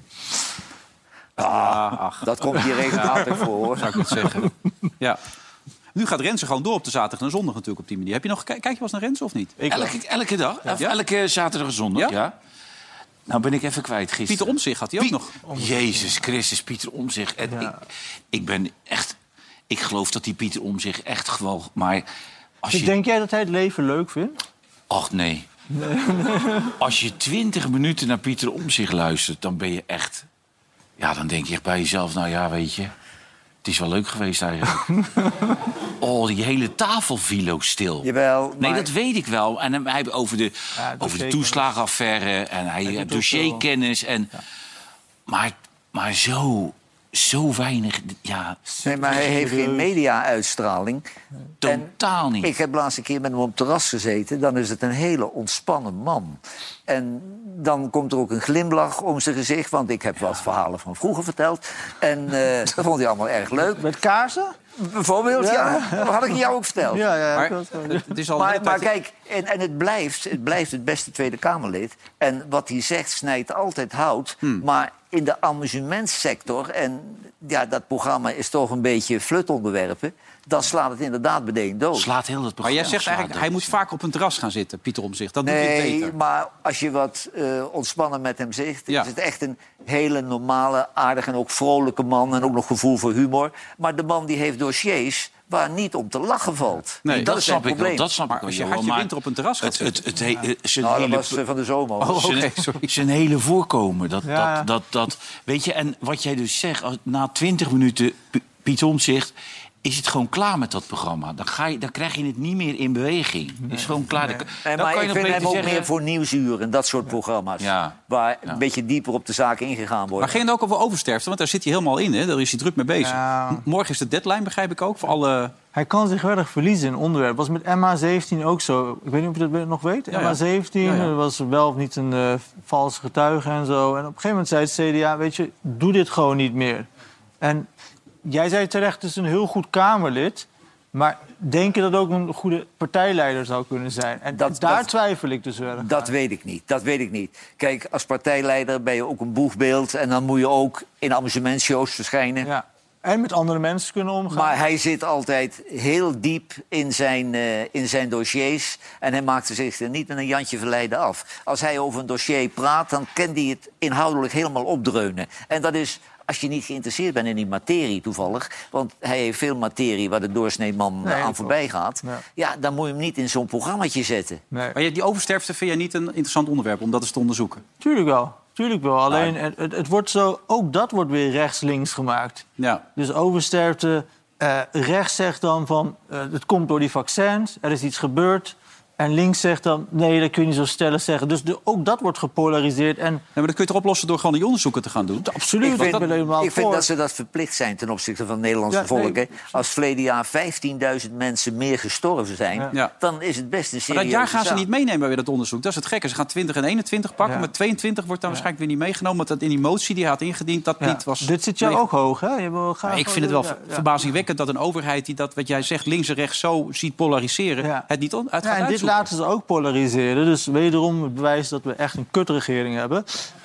Ah, ach,
Dat komt hier regelmatig voor, hoor.
zou ik het zeggen. Ja. Nu gaat Renze gewoon door op de zaterdag en zondag natuurlijk op die manier. Heb je nog, kijk je wel eens naar Renze of niet?
Ik wel.
Elke, elke dag? Of
Ja?
elke zaterdag en zondag,
Ja?
ja? Nou ben ik even kwijt gisteren.
Pieter Omtzigt had hij ook
Pie-
nog.
Jezus Christus, Pieter Omtzigt. En
Ja.
ik, ik ben echt... Ik geloof dat die Pieter Omtzigt echt gewoon... Maar als
Dus
je...
denk jij dat hij het leven leuk vindt?
Ach, nee. Als je twintig minuten naar Pieter Omtzigt luistert, dan ben je echt... Ja, dan denk je echt bij jezelf, nou ja, weet je... Het is wel leuk geweest eigenlijk. Oh, die hele tafel viel ook stil.
Jawel,
Nee,
maar-
dat weet ik wel. En hij heeft over de,
Ja,
over de
dossierkennis.
toeslagenaffaire en hij
doet
heeft
ook
dossierkennis. En, maar, maar zo, zo weinig, ja,
Nee, maar hij heeft geen media-uitstraling.
totaal niet.
Ik heb de laatste keer met hem op het terras gezeten. Dan is het een hele ontspannen man. En dan komt er ook een glimlach om zijn gezicht. Want ik heb wat verhalen van vroeger verteld. En eh, dat vond hij allemaal erg leuk.
Met kaarsen?
Bijvoorbeeld, ja. Dat had ik jou ook verteld.
Ja, ja.
Maar
ik had-
het, het is al
Maar,
een
maar
tijd-
kijk, en, en het, blijft, het blijft het beste Tweede Kamerlid. En wat hij zegt snijdt altijd hout.
Hmm.
Maar in de amusementsector... en ja, dat programma is toch een beetje flutonderwerpen... dan slaat het inderdaad meteen dood.
Slaat heel het
Maar
programma.
jij zegt
slaat
eigenlijk,
dood.
hij moet vaak op een terras gaan zitten, Pieter Omtzigt. Dat doet hij
Nee,
beter.
maar als je wat eh, ontspannen met hem zegt...
Ja.
is het echt een hele normale, aardige en ook vrolijke man... en ook nog gevoel voor humor. Maar de man die heeft dossiers waar niet om te lachen valt.
Nee,
Dat
is zijn
snap ik wel.
probleem.
Dat snap
Maar
ik wel.
als je
Johan,
hartje
maar
winter op een terras gaat
het, het, het, he- eh, zijn
Nou, dat
hele...
was eh, van de zomer.
Oh,
Zijn,
oké, sorry.
zijn hele voorkomen. Dat,
Ja.
dat, dat, dat, weet je, en wat jij dus zegt, als, na twintig minuten P- Piet Omtzigt... is het gewoon klaar met dat programma. Dan, ga je, dan krijg je het niet meer in beweging. Het is gewoon klaar. Dan,
Nee,
dan
maar
kan je
ik
nog
vind hem
beter
ook
zeggen...
meer voor Nieuwsuur en dat soort programma's.
Ja.
Waar
Ja.
een beetje dieper op de zaak ingegaan wordt.
Maar ging het ook over oversterfte? Want daar zit hij helemaal in, hè? Daar is hij druk mee bezig.
Ja.
M- Morgen is de deadline, begrijp ik ook, voor alle...
Hij kan zich wel erg verliezen in onderwerp. Dat was met M H zeventien ook zo. Ik weet niet of je dat nog weet.
Ja, ja.
M H zeventien
Ja, ja.
er was wel of niet een uh, valse getuige en zo. En op een gegeven moment zei het C D A, weet je, doe dit gewoon niet meer. En jij zei terecht, het is een heel goed Kamerlid. Maar denk je dat ook een goede partijleider zou kunnen zijn? En
Dat-
daar
dat-
twijfel ik dus wel.
Dat weet ik niet. Dat weet ik niet. Kijk, als partijleider ben je ook een boegbeeld... en dan moet je ook in amusementshows verschijnen.
Ja. En met andere mensen kunnen omgaan.
Maar hij zit altijd heel diep in zijn, eh, in zijn dossiers... en hij maakt zich er niet met een Jantje Verleiden af. Als hij over een dossier praat, dan kan hij het inhoudelijk helemaal opdreunen. En dat is... Als je niet geïnteresseerd bent in die materie toevallig... want hij heeft veel materie waar de doorsneeman
Nee,
aan
dat
voorbij gaat...
Ja.
Ja, dan moet je hem niet in zo'n programmaatje zetten.
Nee.
Maar je- die oversterfte vind jij niet een interessant onderwerp om dat eens te onderzoeken?
Tuurlijk wel. Tuurlijk wel. Alleen, het, het, het wordt zo... Ook dat wordt weer rechts-links gemaakt.
Ja.
Dus oversterfte, eh, rechts zegt dan van... eh, het komt door die vaccins, er is iets gebeurd. En links zegt dan, nee, dat kun je niet zo stellig zeggen. Dus de, ook dat wordt gepolariseerd. En
Nee, maar dat kun je toch oplossen door gewoon die onderzoeken te gaan doen?
absoluut,
Ik
ik
vind,
ben helemaal
ik vind
voor.
dat ze dat verplicht zijn ten opzichte van het Nederlandse
Ja,
volk.
nee.
hè. Als verleden jaar vijftienduizend mensen meer gestorven zijn...
Ja.
Ja.
dan is het best een
Maar
serieuze
dat jaar gaan ze
zaak.
niet meenemen bij dat onderzoek. Dat is het gekke. Ze gaan twintig en eenentwintig pakken,
Ja.
maar tweeëntwintig wordt dan waarschijnlijk weer niet meegenomen. Want dat in die motie die hij had ingediend, dat
Ja.
niet was...
Dit zit jou
mee-
ook hoog, hè? Je wil graag
Maar ik vind het wel
ja,
ver-
ja.
verbazingwekkend dat een overheid die dat, wat jij zegt, links en rechts zo ziet polariseren,
Ja.
het niet on- uit
Ja,
gaat
en dit
uitzoeken.
laten ze ook polariseren. Dus wederom het bewijs dat we echt een kutregering hebben.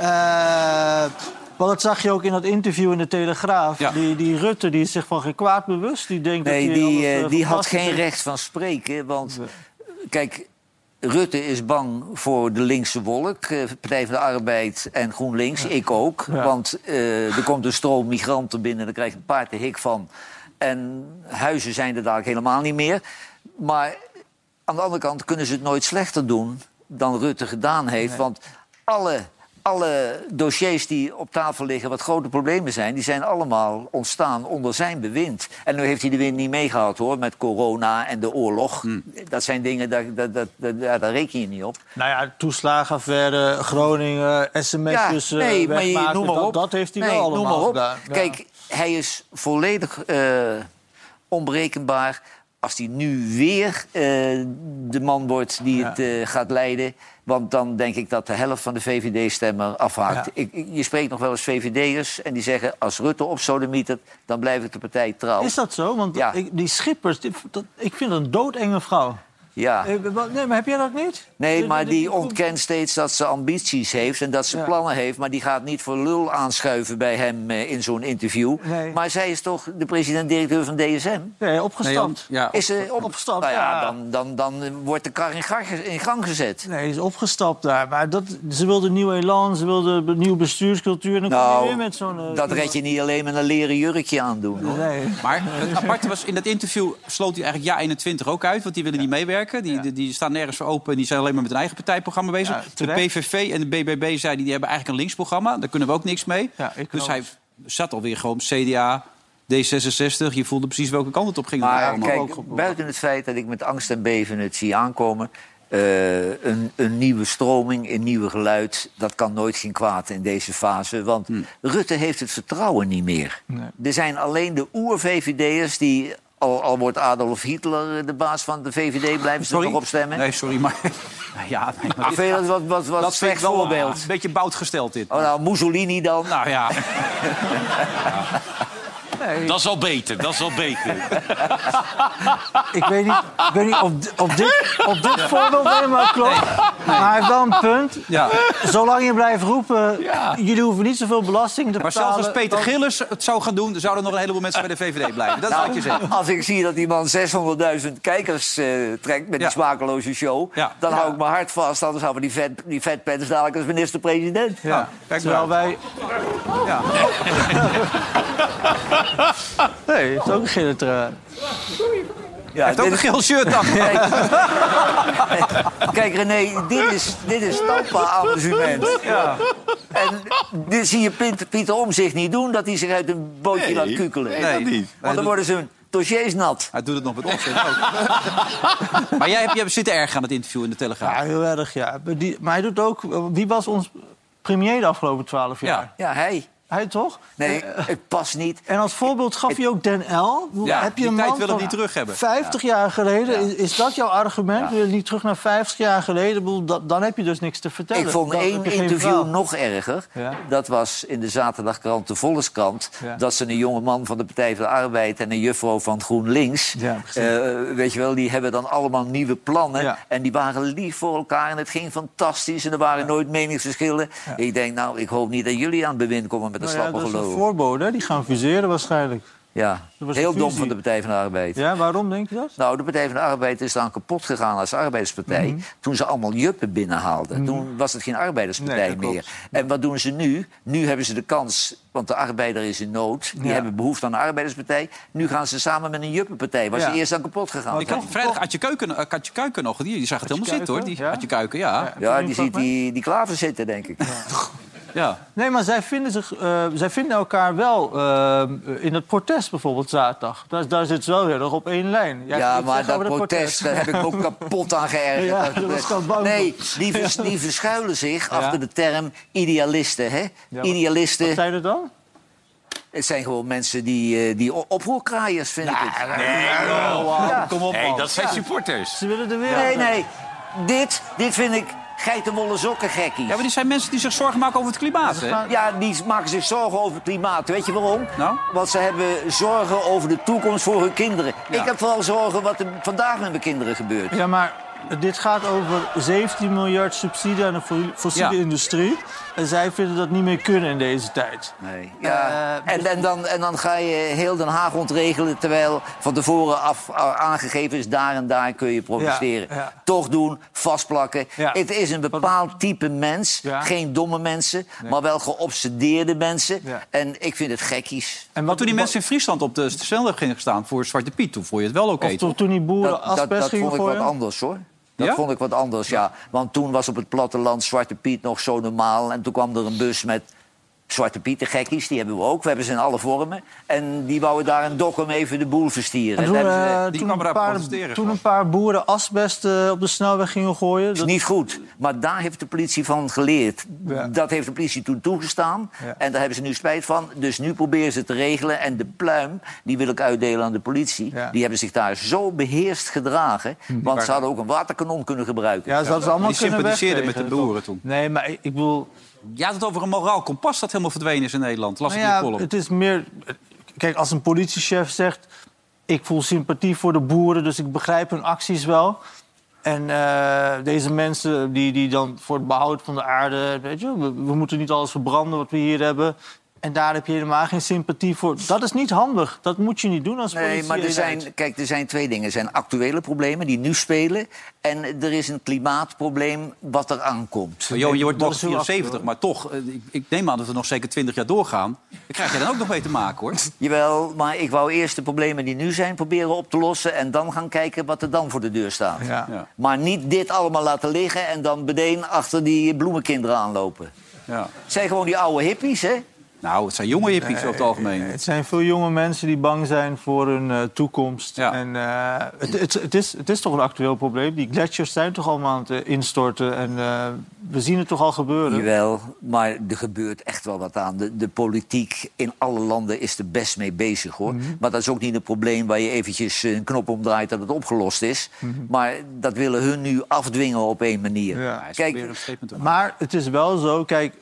Eh want dat zag je ook in dat interview in de Telegraaf.
Ja.
Die, die Rutte die is zich van geen kwaad bewust. Die denkt
Nee,
dat hij
die,
alles,
eh,
eh,
die had
fantastisch
geen
is.
recht van spreken. Want, kijk, Rutte is bang voor de linkse wolk. eh, Partij van de Arbeid en GroenLinks. Ik ook.
Ja.
Want eh, er komt een stroom migranten binnen. Daar krijgt een paard de hik van. En huizen zijn er daar helemaal niet meer. Maar aan de andere kant kunnen ze het nooit slechter doen dan Rutte gedaan heeft. Want alle, alle dossiers die op tafel liggen, wat grote problemen zijn... die zijn allemaal ontstaan onder zijn bewind. En nu heeft hij de wind niet meegehaald, hoor, met corona en de oorlog. Dat zijn dingen, daar, daar, daar, daar, daar- daar reken je niet op.
Nou ja, toeslagenaffaire, Groningen, sms'jes
Ja, nee, maar je,
wegmaken.
noem maar
dat,
op.
dat heeft hij
Nee,
wel
noem
allemaal
maar op.
gedaan. Ja.
Kijk, hij is volledig eh, onberekenbaar. Als hij nu weer uh, de man wordt die ja. het uh, gaat leiden... want dan denk ik dat de helft van de V V D-stemmer afhaakt. Ja. Ik, ik, je spreekt nog wel eens V V D'ers en die zeggen... als Rutte opsodemietert, dan blijft de partij trouw.
Is dat zo? Want
ja.
ik, die Schippers, die, dat, ik vind dat een doodenge vrouw.
Ja.
Nee, maar heb jij dat niet?
Nee, maar die ontkent steeds dat ze ambities heeft en dat ze ja. plannen heeft. Maar die gaat niet voor lul aanschuiven bij hem uh, in zo'n interview. Nee. Maar zij is toch de president-directeur van D S M?
Nee, opgestapt.
Nee, ja. Is ze op...
opgestapt?
Nou ja,
ja.
Dan, dan, dan wordt de kar in gang, in gang gezet.
Nee, die is opgestapt daar. Maar dat, ze wilde nieuw elan, ze wilde een nieuwe bestuurscultuur. En dan
nou,
kom je weer met zo'n... Uh,
dat red je niet alleen met een leren jurkje aandoen. Hoor.
Nee.
Maar het aparte was, in dat interview sloot hij eigenlijk Ja eenentwintig ook uit. Want die willen ja. niet meewerken. Die, ja. die, die staan nergens voor open. Die zijn alleen maar met een eigen partijprogramma bezig. Ja, de P V V en de B B B zeiden die hebben eigenlijk een linksprogramma. Daar kunnen we ook niks mee. Ja, dus hij zat alweer gewoon C D A, D zesenzestig. Je voelde precies welke kant het op ging.
Maar kijk, ook buiten het feit dat ik met angst en beven het zie aankomen... Uh, een, een nieuwe stroming, een nieuw geluid, dat kan nooit geen kwaad in deze fase. Want hm. Rutte heeft het vertrouwen niet meer. Nee. Er zijn alleen de oer-V V D'ers die... Al, al wordt Adolf Hitler de baas van de V V D, blijven ze er nog op stemmen?
Nee, sorry, maar... ja, nee, maar
dit,
dit
gaat, wat, wat, wat
dat
slecht
wel
voorbeeld.
Een beetje bout gesteld, dit.
Oh, nou, Mussolini dan?
Nou ja.
ja. Nee. Dat is al beter, dat is al beter.
Ik weet niet, ik weet niet of, of dit, of dit ja. voorbeeld helemaal klopt. Nee. Nee. Maar hij heeft wel een punt. Ja. Zolang je blijft roepen, ja. jullie hoeven niet zoveel belasting te
maar
betalen...
Maar zelfs als Peter dan... Gillis het zou gaan doen... dan zouden er nog een heleboel mensen bij de V V D blijven. Dat is
nou,
wat je zegt.
Als ik zie dat die man zeshonderdduizend kijkers uh, trekt met ja. die smakeloze show... Ja. dan ja. hou ik mijn hart vast. Anders houden we die, vet, die vetpens dadelijk als minister-president.
Ja. Ja. Kijk, terwijl wij... Ja. Nee, het is ook een gele trui.
Ja, hij heeft ook een geel shirt dan.
Kijk, kijk René, dit is, dit is Talpa-amusement. Ja. En dit zie je Pieter Omtzigt niet doen... dat hij zich uit een bootje nee, laat kukelen.
Nee, dat niet.
Want dan worden zijn dossiers nat.
Hij doet het nog met Omtzigt ook. Maar jij hebt, jij hebt zitten erg aan het interview in de Telegraaf.
Ja, heel erg, ja. Maar, die, maar hij doet ook... Wie was ons premier de afgelopen twaalf jaar?
Ja, ja hij...
Hij toch?
Nee, het past niet.
En als voorbeeld gaf hij ook Den L.
Ja,
heb je
die
een
tijd willen we niet terug hebben.
vijftig ja. jaar geleden, ja. is, is dat jouw argument? Ja. Wil je niet terug naar vijftig jaar geleden? Dan, dan heb je dus niks te vertellen.
Ik vond
dan,
één interview nog erger. Ja. Dat was in de zaterdagkrant De Volkskrant. Ja. Dat ze een jonge man van de Partij van de Arbeid... en een juffrouw van GroenLinks... Ja, uh, weet je wel, die hebben dan allemaal nieuwe plannen. Ja. En die waren lief voor elkaar en het ging fantastisch. En er waren ja. nooit meningsverschillen. Ja. Ik denk, nou, ik hoop niet dat jullie aan het bewind komen met een nou slappe ja, geloof.
Voorboden, die gaan fuseren waarschijnlijk.
Ja, heel dom van de Partij van de Arbeid.
Ja, waarom denk je dat?
Nou, de Partij van de Arbeid is dan kapot gegaan als arbeiderspartij... Mm-hmm. toen ze allemaal juppen binnenhaalden. Mm-hmm. Toen was het geen arbeiderspartij nee, meer. En wat doen ze nu? Nu hebben ze de kans, want de arbeider is in nood... die ja. hebben behoefte aan een arbeiderspartij. Nu gaan ze samen met een juppenpartij. Was ja. ze eerst dan kapot gegaan.
Ik had vrijdag Adje Keuken, Adje Keuken nog. Die, die zag het helemaal zitten, hoor. Die, ja? Adje Keuken, ja.
Ja, ja die ziet die, die klaver zitten, denk ik. Ja.
Ja. Nee, maar zij vinden, zich, uh, zij vinden elkaar wel uh, in het protest bijvoorbeeld zaterdag. Daar, daar zit ze wel heel erg op één lijn. Jij
ja, maar dat protest, protest, daar heb ik ook kapot aan geërgerd. Ja, dat was ik bang nee, die, vers, die verschuilen zich ja. achter de term idealisten. Hè? Ja, Idealisten.
Wat zijn er dan?
Het zijn gewoon mensen die, die oproerkraaiers, vind
nou,
ik het.
Nee, nee, wow. ja. Kom op, nee, dat zijn ja. supporters.
Ze willen er weer.
Nee, nee. Dit, dit vind ik... geitenwolle sokken gekkies.
Ja, maar die zijn mensen die zich zorgen maken over het klimaat, hè?
Ja, die maken zich zorgen over het klimaat. Weet je waarom?
Nou?
Want ze hebben zorgen over de toekomst voor hun kinderen. Ja. Ik heb vooral zorgen wat er vandaag met mijn kinderen gebeurt.
Ja, maar dit gaat over zeventien miljard subsidie aan de fossiele ja. industrie. En zij vinden dat niet meer kunnen in deze tijd.
Nee. Ja. Uh, en, en, dan, en dan ga je heel Den Haag ontregelen... terwijl van tevoren af, aangegeven is... daar en daar kun je protesteren. Ja. Ja. Toch doen, vastplakken. Ja. Het is een bepaald type mens. Ja. Geen domme mensen, nee. maar wel geobsedeerde mensen. Ja. En ik vind het gekkies.
En wat toen die mensen in Friesland op de snelweg gingen staan... voor Zwarte Piet, toen vond je het wel oké, okay,
toch? Toen die boeren asbest
dat, dat
gingen
vond ik
gooien?
wat anders, hoor. Dat
ja?
vond ik wat anders, ja. Want toen was op het platteland Zwarte Piet nog zo normaal. En toen kwam er een bus met Zwarte Pieten gekkies, die hebben we ook. We hebben ze in alle vormen. En die wouden daar in Dokkum even de boel verstieren.
En toen,
En daar
uh,
hebben ze-
Die
toen,
kwam
een
erop
paar,
protesteren
toen
gewoon.
een paar boeren asbest uh, op de snelweg gingen gooien.
Dat
Dat
is niet goed. Maar daar heeft de politie van geleerd.
Ja.
Dat heeft de politie toen toegestaan.
Ja.
En daar hebben ze nu spijt van. Dus nu proberen ze het te regelen. En de pluim, die wil ik uitdelen aan de politie...
Ja.
die hebben zich daar zo beheerst gedragen. Want ze hadden ook een waterkanon kunnen gebruiken.
ja, ze hadden ze allemaal
Die
kunnen
sympathiseerden met de
wegvegen.
boeren toen.
Nee, maar ik, ik bedoel...
Je had het over een moraal kompas dat helemaal verdwenen is in Nederland. Las ik
Nou
in
ja,
de column.
het is meer... Kijk, als een politiechef zegt... ik voel sympathie voor de boeren, dus ik begrijp hun acties wel. En uh, deze mensen die, die dan voor het behoud van de aarde... Weet je, we, we moeten niet alles verbranden wat we hier hebben... En daar heb je helemaal geen sympathie voor. Dat is niet handig. Dat moet je niet doen als politie.
Nee, maar er zijn, kijk, er zijn twee dingen. Er zijn actuele problemen die nu spelen. En er is een klimaatprobleem wat er aankomt.
Maar Johan, je wordt
Dat
nog
is heel
vierenzeventig, maar toch, eh, ik, ik neem aan dat we nog zeker twintig jaar doorgaan. Daar krijg je dan ook nog mee te maken, hoor.
Jawel, maar ik wou eerst de problemen die nu zijn proberen op te lossen... en dan gaan kijken wat er dan voor de deur staat.
Ja.
Ja.
Maar niet dit allemaal laten liggen... en dan meteen achter die bloemenkinderen aanlopen.
Ja.
Het zijn gewoon die oude hippies, hè?
Nou, het zijn jonge hippies over het algemeen.
Het zijn veel jonge mensen die bang zijn voor hun uh, toekomst.
Ja.
En, uh, het, het, het, is, het is toch een actueel probleem. Die gletsjers zijn toch allemaal aan het uh, instorten. En uh, we zien het toch al gebeuren.
Jawel, maar er gebeurt echt wel wat aan. De, de politiek in alle landen is er best mee bezig, hoor.
Mm-hmm.
Maar dat is ook niet een probleem waar je eventjes een knop omdraait... dat het opgelost is.
Mm-hmm.
Maar dat willen hun nu afdwingen op één manier.
Ja.
Hij is
Kijk,
weer een statement te maken.
Maar het is wel zo, kijk,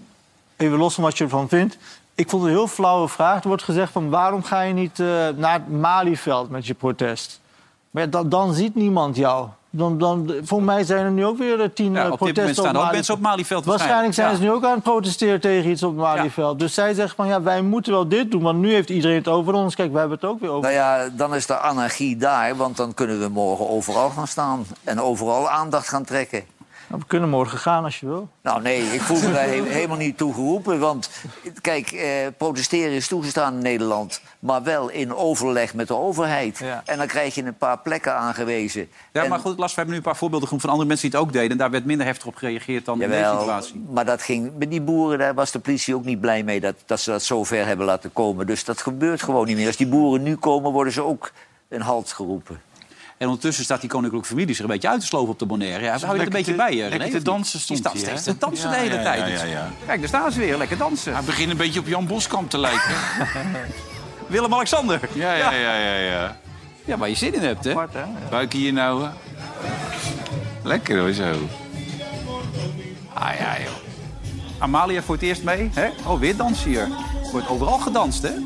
even los van wat je ervan vindt. Ik vond het een heel flauwe vraag. Er wordt gezegd van waarom ga je niet uh, naar het Malieveld met je protest? Maar ja, dan, dan ziet niemand jou. Dan, dan, volgens mij zijn er nu ook weer uh, tien
Ja,
uh,
op dit moment
protesten
staan er ook
Malieveld.
mensen op Malieveld.
Waarschijnlijk zijn
Ja.
ze nu ook aan het protesteren tegen iets op het Malieveld. Dus zij zeggen van ja, wij moeten wel dit doen. Want nu heeft iedereen het over ons. Kijk, wij hebben het ook weer over.
Nou ja, dan is de anarchie daar, want dan kunnen we morgen overal gaan staan. En overal aandacht gaan trekken.
Nou, we kunnen morgen gaan als je wil.
Nou nee, ik voel me daar he- helemaal niet toe geroepen. Want kijk, eh, protesteren is toegestaan in Nederland. Maar wel in overleg met de overheid.
Ja.
En dan krijg je een paar plekken aangewezen.
Ja,
En-
maar goed, Las, we hebben nu een paar voorbeelden genoemd van andere mensen die het ook deden. En daar werd minder heftig op gereageerd dan in deze
Jawel,
situatie.
maar dat ging, met die boeren daar was de politie ook niet blij mee... Dat, dat ze dat zo ver hebben laten komen. Dus dat gebeurt gewoon niet meer. Als die boeren nu komen, worden ze ook een halt geroepen.
En ondertussen staat die koninklijke familie zich een beetje uit te slopen op de Bonaire. Ja, hou je het een beetje bij je, René,
lekker
of
te
niet?
dansen
Die
stond
staat
hij,
steeds
hè?
te dansen
Ja,
de hele
ja,
tijd.
ja, ja, ja.
Kijk, daar staan ze weer, lekker dansen.
Hij begint een beetje op Jan Boskamp te lijken.
Willem-Alexander.
Ja, ja, ja, ja, ja.
Ja, waar je zin in hebt, hè?
Apart, hè?
Buik hier nou. hè? Lekker hoor, zo. Ah ja, joh.
Amalia voor het eerst mee. Hè? Oh, weer dansen hier. Wordt overal gedanst, hè?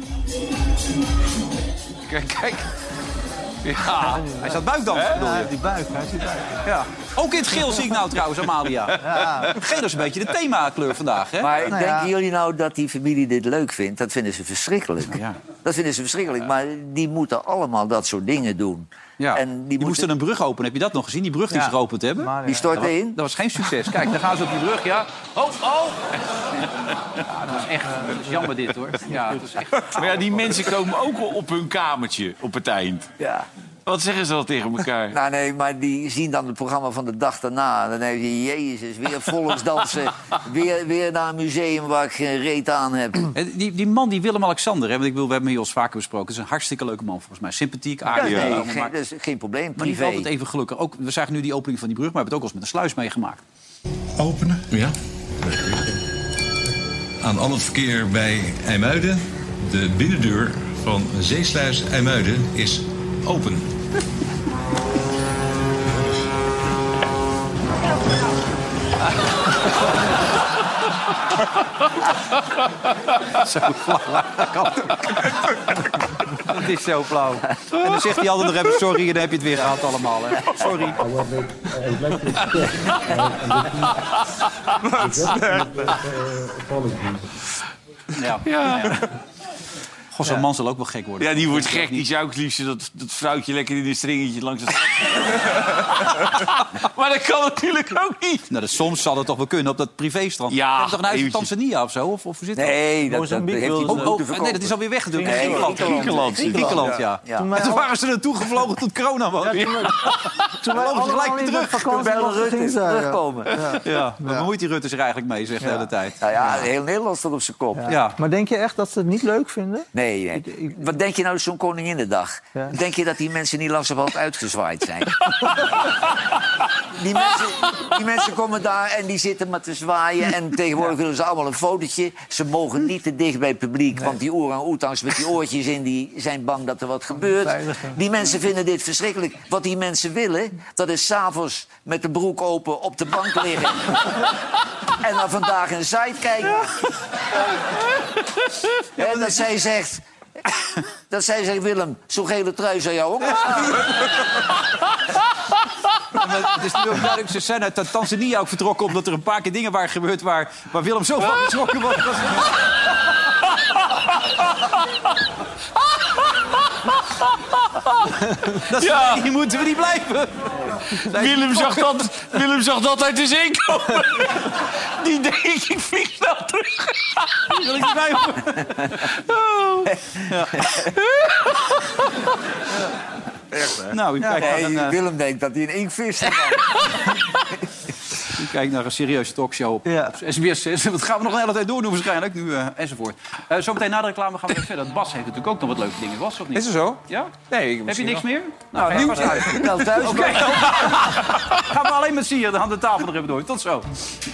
Kijk, kijk. Ja.
Hij staat buikdansen,
Ja,
bedoel
hij
je?
heeft die buik. Hij heeft die buik.
Ja. Ook in het geel zie ik nou trouwens, Amalia.
Ja.
Geel is een beetje de themakleur vandaag, hè?
Maar
Nou
denken
ja.
jullie nou dat die familie dit leuk vindt? Dat vinden ze verschrikkelijk.
Ja.
Dat vinden ze verschrikkelijk. Maar die moeten allemaal dat soort dingen doen.
Ja.
En
die
die moeten...
moesten een brug openen. Heb je dat nog gezien? Die brug die
Ja.
ze geopend hebben?
Maar,
Die
ja.
storten in.
Dat was geen succes. Kijk, daar gaan ze op die brug, ja. Oh, oh! Ja, dat was echt dat is jammer dit, hoor. Ja, dat is echt...
Maar ja, die mensen komen ook wel op hun kamertje op het eind.
Ja.
Wat zeggen ze al tegen elkaar?
Nou nee, maar die zien dan het programma van de dag daarna. Dan heb je, jezus, weer volksdansen. weer, weer naar een museum waar ik geen reet aan heb.
Eh, Die, die man, die Willem-Alexander, hè, want ik wil, we hebben hem hier al vaker besproken. Dat is een hartstikke leuke man, volgens mij. Sympathiek,
Ja,
aardig.
nee,
maar,
geen,
maar
dat is geen probleem,
niet
privé.
altijd even gelukkig. Ook, we zagen nu die opening van die brug, maar we hebben het ook al eens met een sluis meegemaakt.
Openen.
Ja. Aan al het verkeer bij IJmuiden. De binnendeur van Zeesluis IJmuiden is open.
Zo flauw. Het is zo flauw. En dan zegt die ander nog even sorry en dan heb je het weer gehad allemaal. Hè. Sorry. Ja. Ja. Goh, zo'n man zal ook wel gek worden.
Ja, die wordt gek. Die zou ook liefst dat, dat vrouwtje lekker in een stringetje langs het... Maar dat kan natuurlijk ook niet.
Nou, dus soms zal het toch wel kunnen op dat privéstrand.
Ja,
Heb je toch een huis in
eventjes.
Tanzania of zo? Of, of hoe zit dat?
Nee, dat, dat
Mozambique
heeft hij
wilde
moeten
Oh, oh,
verkopen.
nee, dat is alweer weg natuurlijk.
Nee,
Griekenland.
Griekenland.
Griekenland, ja.
Ja.
Toen
En
wij
toen
al-
waren ze naartoe gevlogen tot corona was. Ja,
toen wij
lopen ze gelijk
allemaal
weer
in de
terug.
vakantie
Bellen
mochten
Rutte,
zien zijn, ja.
terugkomen.
ja. Maar bemoeit die Rutte zich eigenlijk mee, zegt de hele tijd.
Nou ja, heel Nederland staat op zijn kop.
Ja.
Ja.
Maar denk je echt dat ze het niet leuk vinden?
Nee, nee.
ik-
Wat denk je nou zo'n Koninginnedag?
Ja.
Denk je dat die mensen niet langzamerhand uitgezwaaid zijn? die, mensen, die mensen komen daar en die zitten maar te zwaaien. En tegenwoordig willen ze allemaal een fotootje. Ze mogen niet te dicht bij het publiek. Want die orang-oetangs met die oortjes in... die zijn bang dat er wat gebeurt.
Veilig, hè?
Die mensen vinden dit verschrikkelijk. Wat die mensen willen, dat is 's avonds met de broek open op de bank liggen. En dan vandaag een site kijken. En dat zij zegt... Dat zij zegt, Willem, zo'n gele trui zou jou ook wel staan.
Maar het is nu ook duidelijk, ze zijn uit Tanzania ook vertrokken... omdat er een paar keer dingen waren gebeurd waar, waar Willem zo van geschrokken was. Dat
Ja.
Hier moeten we niet blijven.
Willem zag, dat, Willem zag dat uit de zee komen. Die denk ik, ik vlieg snel terug.
Wil ik niet blijven.
Oh.
Nou, u kijkt, naar
Nee,
een, eh,
Willem denkt dat hij een inkvis is.
u kijkt naar een serieuze talkshow op,
Ja.
op S B S zes. Dat gaan we nog een hele tijd doordoen waarschijnlijk. Nu, uh, enzovoort. Uh, zometeen na de reclame gaan we weer verder. Bas heeft natuurlijk ook nog wat leuke dingen. Was of niet?
Is er zo?
Ja?
Nee, ik
Heb je niks meer? Nou,
Nou,
ga je
nieuw
vast uit.
Nou, thuis.
Oké. Gaan we alleen met Sier aan de tafel er even door. Tot zo.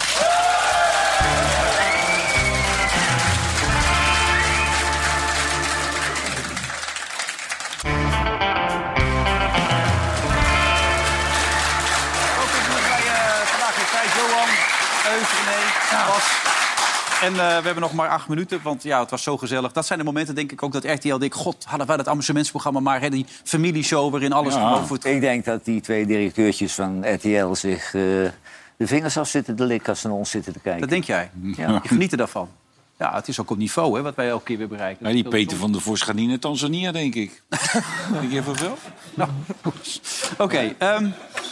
Johan, Eus, René, Bas. En uh, we hebben nog maar acht minuten, want ja, het was zo gezellig. Dat zijn de momenten, denk ik ook, dat R T L denkt... God, hadden wij dat amusementsprogramma maar, hè, die familieshow... waarin alles
Ja,
gewoon wordt...
ik denk dat die twee directeurtjes van R T L zich uh, de vingers af zitten te likken... als ze naar ons zitten te kijken.
Dat denk jij?
Ja.
Je geniet er daarvan. Ja, het is ook op niveau, hè, wat wij elke keer weer bereiken.
Maar die Peter van der Vos gaat niet naar Tanzania, denk ik. Denk je even wel?
Nou, Oké, okay, um,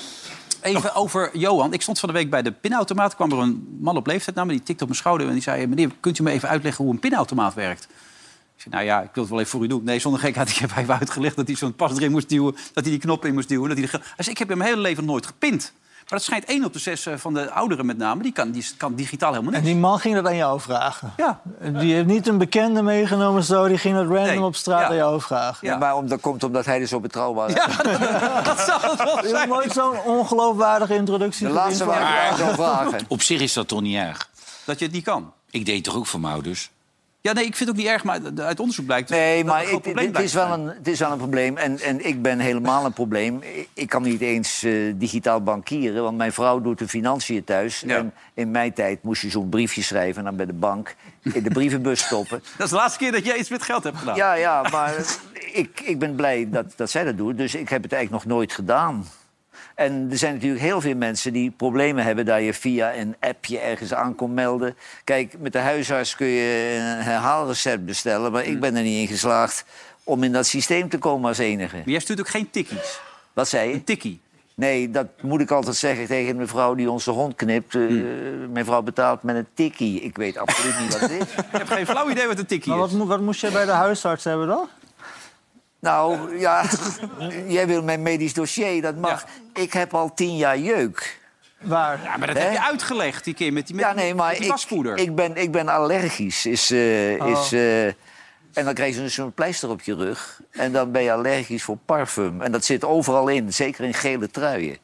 even over Johan. Ik stond van de week bij de pinautomaat. kwam er een man op leeftijd naar me, die tikte op mijn schouder... en die zei, meneer, kunt u me even uitleggen hoe een pinautomaat werkt? Ik zei, nou ja, ik wil het wel even voor u doen. Nee, zonder gekheid, ik heb even uitgelegd dat hij zo'n pas erin moest duwen... dat hij die knop in moest duwen. Dat hij de... Hij zei, ik heb in mijn hele leven nooit gepint. Maar dat schijnt één op de zes van de ouderen met name... die kan, die kan digitaal helemaal
En
niks.
die man ging dat aan jou vragen.
Ja.
Die heeft niet een bekende meegenomen, zo. Die ging dat random
Nee.
op straat
Ja.
aan jou vragen.
Ja, maar om, dat komt omdat hij er zo betrouwbaar is.
Ja, dat, dat zal het wel
Je hebt
zijn.
nooit zo'n ongeloofwaardige introductie
De laatste
gezien van-
waar ik jou zou vragen.
Op zich is dat toch niet erg?
Dat je het niet kan.
Ik deed toch ook van mijn ouders?
Ja, nee, ik vind het ook niet erg, maar uit onderzoek blijkt...
Nee,
dat
maar
het een
ik,
groot probleem
het, is
blijkt
wel
te
een, het is wel een probleem. En, en ik ben helemaal een probleem. Ik, ik kan niet eens uh, digitaal bankieren, want mijn vrouw doet de financiën thuis.
Ja.
En in mijn tijd moest je zo'n briefje schrijven en dan bij de bank in de brievenbus stoppen.
Dat is de laatste keer dat jij iets met geld hebt gedaan.
Ja, ja, maar ik, ik ben blij dat, dat zij dat doet. Dus ik heb het eigenlijk nog nooit gedaan. En er zijn natuurlijk heel veel mensen die problemen hebben... dat je via een appje ergens aan kon melden. Kijk, met de huisarts kun je een herhaalrecept bestellen... maar ik ben er niet in geslaagd om in dat systeem te komen als enige.
Maar jij stuurt ook geen tikkies.
Wat zei je?
Een tikkie.
Nee, dat moet ik altijd zeggen tegen mijn vrouw die onze hond knipt. Uh,
Hmm.
Mijn vrouw betaalt met een tikkie. Ik weet absoluut niet wat het is.
Ik heb geen flauw idee wat een tikkie
Maar
is.
wat, mo- wat moest jij bij de huisarts hebben dan?
Nou, ja, jij wil mijn medisch dossier, dat mag. Ik heb al tien jaar jeuk.
Waar?
Ja, maar dat
Hè?
heb je uitgelegd die keer met die, met,
Ja, nee, maar
met die
ik,
waspoeder.
ik, ben, ik ben allergisch. Is, uh,
Oh.
is, uh, en dan krijg je dus zo'n pleister op je rug. En dan ben je allergisch voor parfum. En dat zit overal in, zeker in gele truien.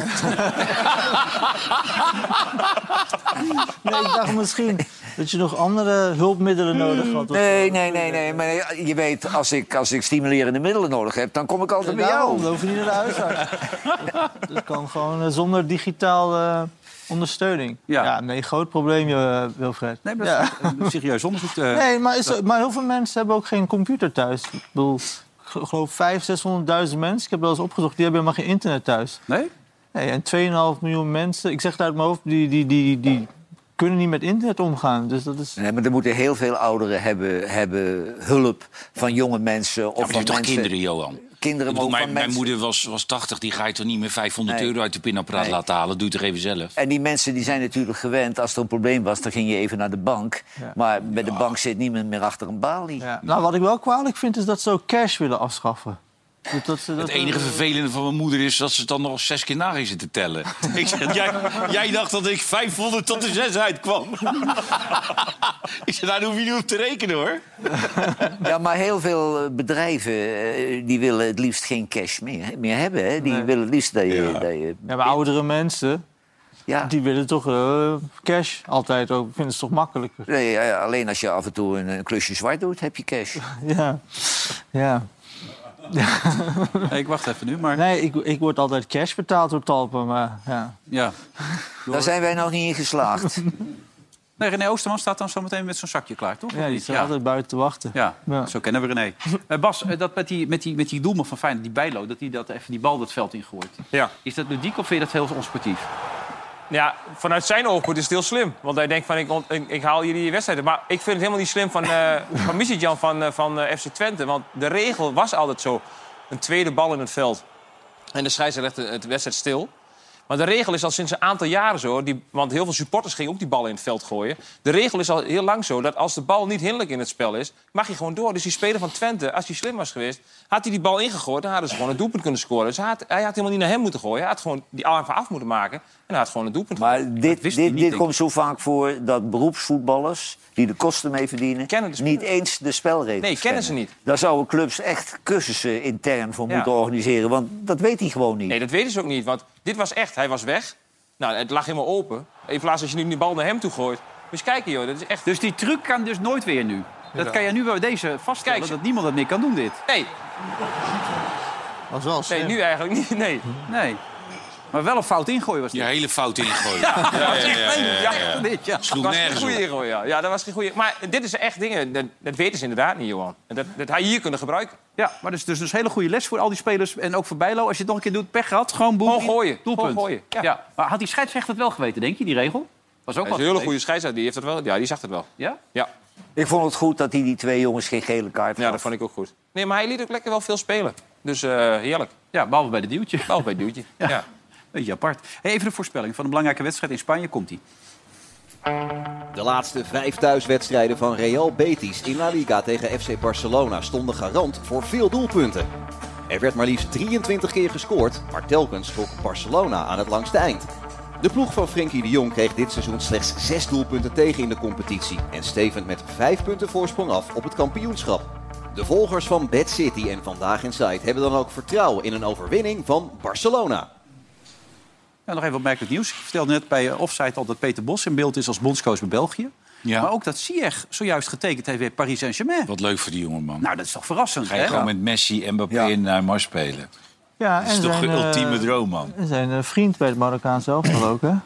Nee, ik dacht misschien dat je nog andere hulpmiddelen nodig had. of
Nee,
zo.
nee, nee, nee. Maar je weet, als ik, als ik stimulerende middelen nodig heb... dan kom ik altijd bij
Daarom,
jou.
dan hoef je niet naar de huisarts. Dat kan gewoon uh, zonder digitaal uh, ondersteuning.
Ja.
Ja, nee, groot probleem, uh, Wilfred.
Nee, maar
Ja.
dat is een serieus onderzoek. Uh,
Nee, maar, is, maar heel veel mensen hebben ook geen computer thuis. Ik bedoel, ik geloof vijfhonderdduizend, zeshonderdduizend mensen. Ik heb wel eens opgezocht, die hebben helemaal geen internet thuis.
Nee?
Nee, en twee komma vijf miljoen mensen, ik zeg het uit mijn hoofd, die, die, die, die kunnen niet met internet omgaan. Dus dat is...
Nee, maar er moeten heel veel ouderen hebben, hebben hulp van jonge mensen. Of
Ja, maar je
van
hebt toch
mensen.
kinderen, Johan?
Kinderen
Ik bedoel,
mogen
mijn,
van
mijn
mensen.
moeder was, was tachtig, die ga je toch niet meer vijfhonderd
Nee.
euro uit de pinapparaat
Nee.
laten halen? Doe je toch even zelf?
En die mensen die zijn natuurlijk gewend, als er een probleem was, dan ging je even naar de bank.
Ja.
Maar bij de bank zit niemand meer achter een balie.
Ja. Nou, wat ik wel kwalijk vind, is dat ze ook cash willen afschaffen. Dat, dat ze, dat,
Het enige vervelende van mijn moeder is dat ze het dan nog zes keer na is te tellen. Ik zeg, jij, jij dacht dat ik vijfhonderd tot de zes uitkwam. Ik zeg, nou, daar hoef je niet op te rekenen, hoor.
Ja, maar heel veel eh, bedrijven eh, die willen het liefst geen cash meer, meer hebben. Hè? Die
Nee.
willen het liefst dat je...
Ja.
Dat je
Ja, maar oudere mensen,
ja.
die willen toch eh, cash altijd ook. Vinden ze toch makkelijker?
Nee, ja, alleen als je af en toe een, een klusje zwart doet, heb je cash.
Ja, ja.
Nee, ik wacht even nu, maar...
Nee, ik, ik word altijd cash betaald door Talpa, maar ja.
Ja.
Daar zijn wij nog niet in geslaagd.
Nee, René Oosterman staat dan zo meteen met zo'n zakje klaar, toch?
Ja, die staat altijd buiten te wachten.
Ja,
Ja.
zo kennen we René. Uh, Bas, uh, dat met, die, met, die, met die doelman van Feyenoord, die Bijlo, dat hij dat even die bal het veld ingooit.
Ja.
Is dat ludiek of vind je dat heel onsportief?
Ja, vanuit zijn oogpunt is het heel slim. Want hij denkt van, ik, ont- ik, ik haal jullie die wedstrijden. Maar ik vind het helemaal niet slim van, uh, van Misitjan van, uh, van uh, F C Twente. Want de regel was altijd zo. Een tweede bal in het veld. En de scheidsrechter legt het wedstrijd stil. Maar de regel is al sinds een aantal jaren zo. Die, want heel veel supporters gingen ook die ballen in het veld gooien. De regel is al heel lang zo dat als de bal niet hinderlijk in het spel is, mag je gewoon door. Dus die speler van Twente, als hij slim was geweest, had hij die bal ingegooid, dan hadden ze gewoon een doelpunt kunnen scoren. Dus hij had, hij had helemaal niet naar hem moeten gooien. Hij had gewoon die aanval af moeten maken. En hij had gewoon een doelpunt.
Maar dit,
wist hij
dit,
niet,
dit
denk
komt zo vaak voor dat beroepsvoetballers, die de kosten mee verdienen,
Kennen de spelers.
niet eens de spelregels
Nee, kennen ze niet.
Daar zouden clubs echt cursussen intern voor
Ja.
moeten organiseren. Want dat weet hij gewoon niet.
Nee, dat weten ze ook niet. Want dit was echt, hij was weg. Nou, het lag helemaal open. In plaats als je nu die bal naar hem toe gooit. Dus kijken, joh, dat is echt...
Dus die truc kan dus nooit weer nu. Dat kan je nu bij deze vaststellen,
Kijk,
dat niemand dat meer kan doen, dit.
Nee,
Dat is wel slim.
nee, nu eigenlijk niet. Nee.
Nee. Maar wel een fout ingooien was dit.
Je hele fout ingegooid. Ja, ja, ja, ja, ja, ja.
Dit, ja.
Sloeg
Dat was geen
nergens
goede
op.
ingooi, ja. Ja, dat was geen goede. Maar dit is echt dingen, dat, dat weten ze inderdaad niet, Johan. En Dat, dat hij hier kunnen gebruiken.
Ja, maar dus, dus een hele goede les voor al die spelers. En ook voor Bijlo. Als je het nog een keer doet, pech gehad, gewoon boem.
Gewoon gooien.
Doelpunt.
Gewoon gooien, ja.
Ja. Maar had die scheidsrechter het wel geweten, denk je, die regel? Was ook
Hij is
wat
een hele
geweest.
goede scheidsrechter, die heeft het wel. Ja, die zag het wel.
Ja?
Ja.
Ik vond het goed dat hij die twee jongens geen gele kaart gaf.
Ja, dat vond ik ook goed. Nee, maar hij liet ook lekker wel veel spelen. Dus eh, heerlijk.
Ja, behalve bij de duwtje.
Wel bij het duwtje.
Ja.
Ja.
Beetje apart. Hey, even de voorspelling van een belangrijke wedstrijd in Spanje. Komt-ie.
De laatste vijf thuiswedstrijden van Real Betis in La Liga tegen F C Barcelona stonden garant voor veel doelpunten. Er werd maar liefst drieëntwintig keer gescoord, maar telkens trok Barcelona aan het langste eind. De ploeg van Frenkie de Jong kreeg dit seizoen slechts zes doelpunten tegen in de competitie en stevend met vijf punten voorsprong af op het kampioenschap. De volgers van Bad City en Vandaag Inside hebben dan ook vertrouwen in een overwinning van Barcelona.
Ja, nog even opmerkelijk nieuws. Ik vertelde net bij uh, Offside al dat Peter Bos in beeld is als bondscoach bij België.
Ja.
Maar ook dat Ziyech zojuist getekend heeft bij Paris Saint-Germain.
Wat leuk voor die jongen, man.
Nou, dat is toch verrassend,
Ga je
hè?
gewoon met Messi en Mbappé
Ja.
in Neymar spelen.
Ja,
Dat is toch
zijn,
een
eh,
ultieme droom, man.
En zijn eh, vriend bij het Marokkaans elftal ook, hè?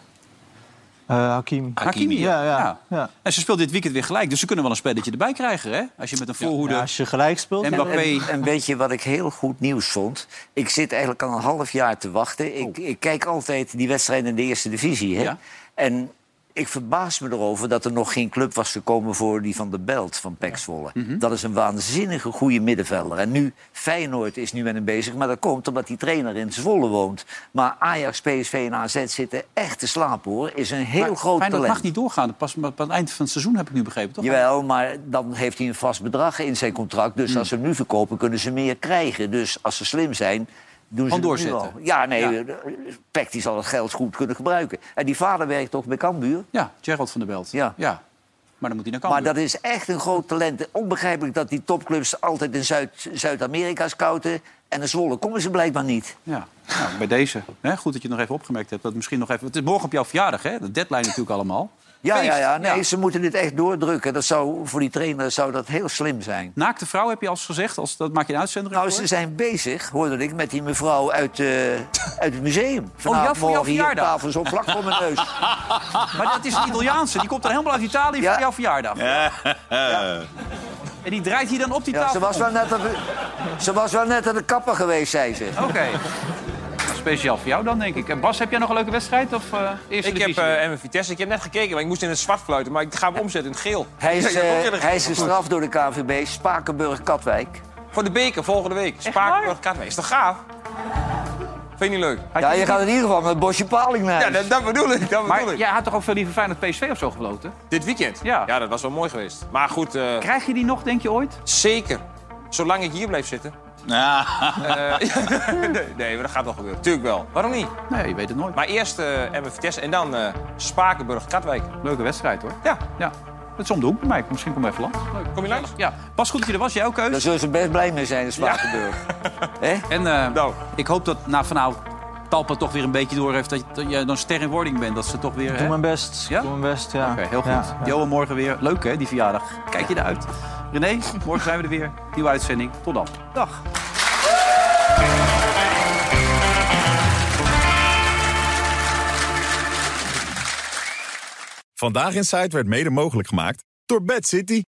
Eh Hakimi.
Hakimi,
Ja, ja,
ja.
ja.
En ze speelt dit weekend weer gelijk. Dus ze kunnen wel een spelletje erbij krijgen, hè? Als je met een voorhoede...
Ja, als je gelijk speelt...
En Mbappé...
En, en weet je wat ik heel goed nieuws vond? Ik zit eigenlijk al een half jaar te wachten. Ik, ik kijk altijd die wedstrijden in de eerste divisie. Hè?
Ja.
En ik verbaas me erover dat er nog geen club was gekomen voor die van de Belt van Pek Zwolle. Dat is een waanzinnige goede middenvelder. En nu, Feyenoord is nu met hem bezig, maar dat komt omdat die trainer in Zwolle woont. Maar Ajax, P S V en A Z zitten echt te slapen, hoor. Is een heel
Maar
groot
Feyenoord
talent.
mag niet doorgaan. Pas aan het eind van het seizoen heb ik nu begrepen, toch?
Jawel, maar dan heeft hij een vast bedrag in zijn contract. Dus als ze hem nu verkopen, kunnen ze meer krijgen. Dus als ze slim zijn, doen ze
Gewoon
het nu
doorzetten.
al. Ja, nee,
Ja.
ja. Peck die zal het geld goed kunnen gebruiken. En die vader werkt toch bij Cambuur?
Ja, Gerald van der Belt.
Ja.
ja. Maar dan moet hij naar
Maar
Cambuur.
dat is echt een groot talent. Onbegrijpelijk dat die topclubs altijd in Zuid- Zuid-Amerika scouten. En in Zwolle komen ze blijkbaar niet.
Ja, nou, bij deze. Hè, goed dat je het nog even opgemerkt hebt. Dat misschien nog even... Het is morgen op jouw verjaardag, hè? De deadline natuurlijk allemaal.
Ja,
Feest.
ja, ja. Nee,
Ja.
ze moeten dit echt doordrukken. Dat zou, voor die trainer zou dat heel slim zijn.
Naakte vrouw heb je al eens gezegd. Als, dat maak je een uitzending
Nou,
voor?
ze zijn bezig, hoorde ik, met die mevrouw uit, eh, uit het museum. Vanavond
ja, voor jouw
morgen hier op
verjaardag.
tafel, zo vlak voor mijn neus.
Maar dat is een Italiaanse. Die komt dan helemaal uit Italië
Ja.
voor jouw verjaardag. En die draait hier dan op die
Ja,
tafel
ze, was
om.
wel net aan de, ze was wel net aan de kapper geweest, zei ze.
Oké. Dat is speciaal voor jou dan, denk ik. En Bas, heb jij nog een leuke wedstrijd? Of, uh, eerste
Ik heb
divisie?
uh, Emmen Vitesse. Ik heb net gekeken, maar ik moest in het zwart fluiten. Maar ik ga hem omzetten in het geel.
Hij is,
Ja, ik heb ook
uh,
eerder
hij is
gekeken.
gestraft door de K V B, Spakenburg-Katwijk.
Voor de beker volgende week. Spakenburg Katwijk. Is toch gaaf? Vind je niet leuk?
Ja, je gaat in ieder geval met het bosje paling naar
Ja,
huis.
dat, dat bedoel ik. Dat bedoel
Maar
ik.
jij had toch ook veel liever Feyenoord P S V of zo gefloten?
Dit weekend?
Ja.
Ja, dat was wel mooi geweest. Maar goed, uh,
Krijg je die nog, denk je ooit?
zeker. Zolang ik hier blijf zitten.
Ja.
Uh, nee, nee, maar dat gaat wel gebeuren. Tuurlijk wel. Waarom niet?
Nee, je weet het nooit.
Maar eerst uh, Emmen Vitesse en dan uh, Spakenburg Katwijk.
Leuke wedstrijd, hoor.
Ja.
Ja. Het is om de hoek bij mij. Misschien kom je even langs. Leuk.
Kom je langs?
Ja. Bas, goed dat je er was. Jij ook, Keus?
Daar zullen ze best blij mee zijn in Spakenburg. Hè?
En uh,
Nou.
ik hoop dat na vanavond Talpa toch weer een beetje door heeft... dat je, dat je dan ster in wording bent. Dat ze toch weer...
Doe
hè?
mijn best.
Ja?
Doe mijn best, ja.
Oké, heel goed.
Ja, ja.
Johan, morgen weer. Leuk, hè, die verjaardag. Kijk je eruit. René, morgen zijn we er weer. Nieuwe uitzending. Tot dan. Dag.
Vandaag in Site werd mede mogelijk gemaakt door Bad City.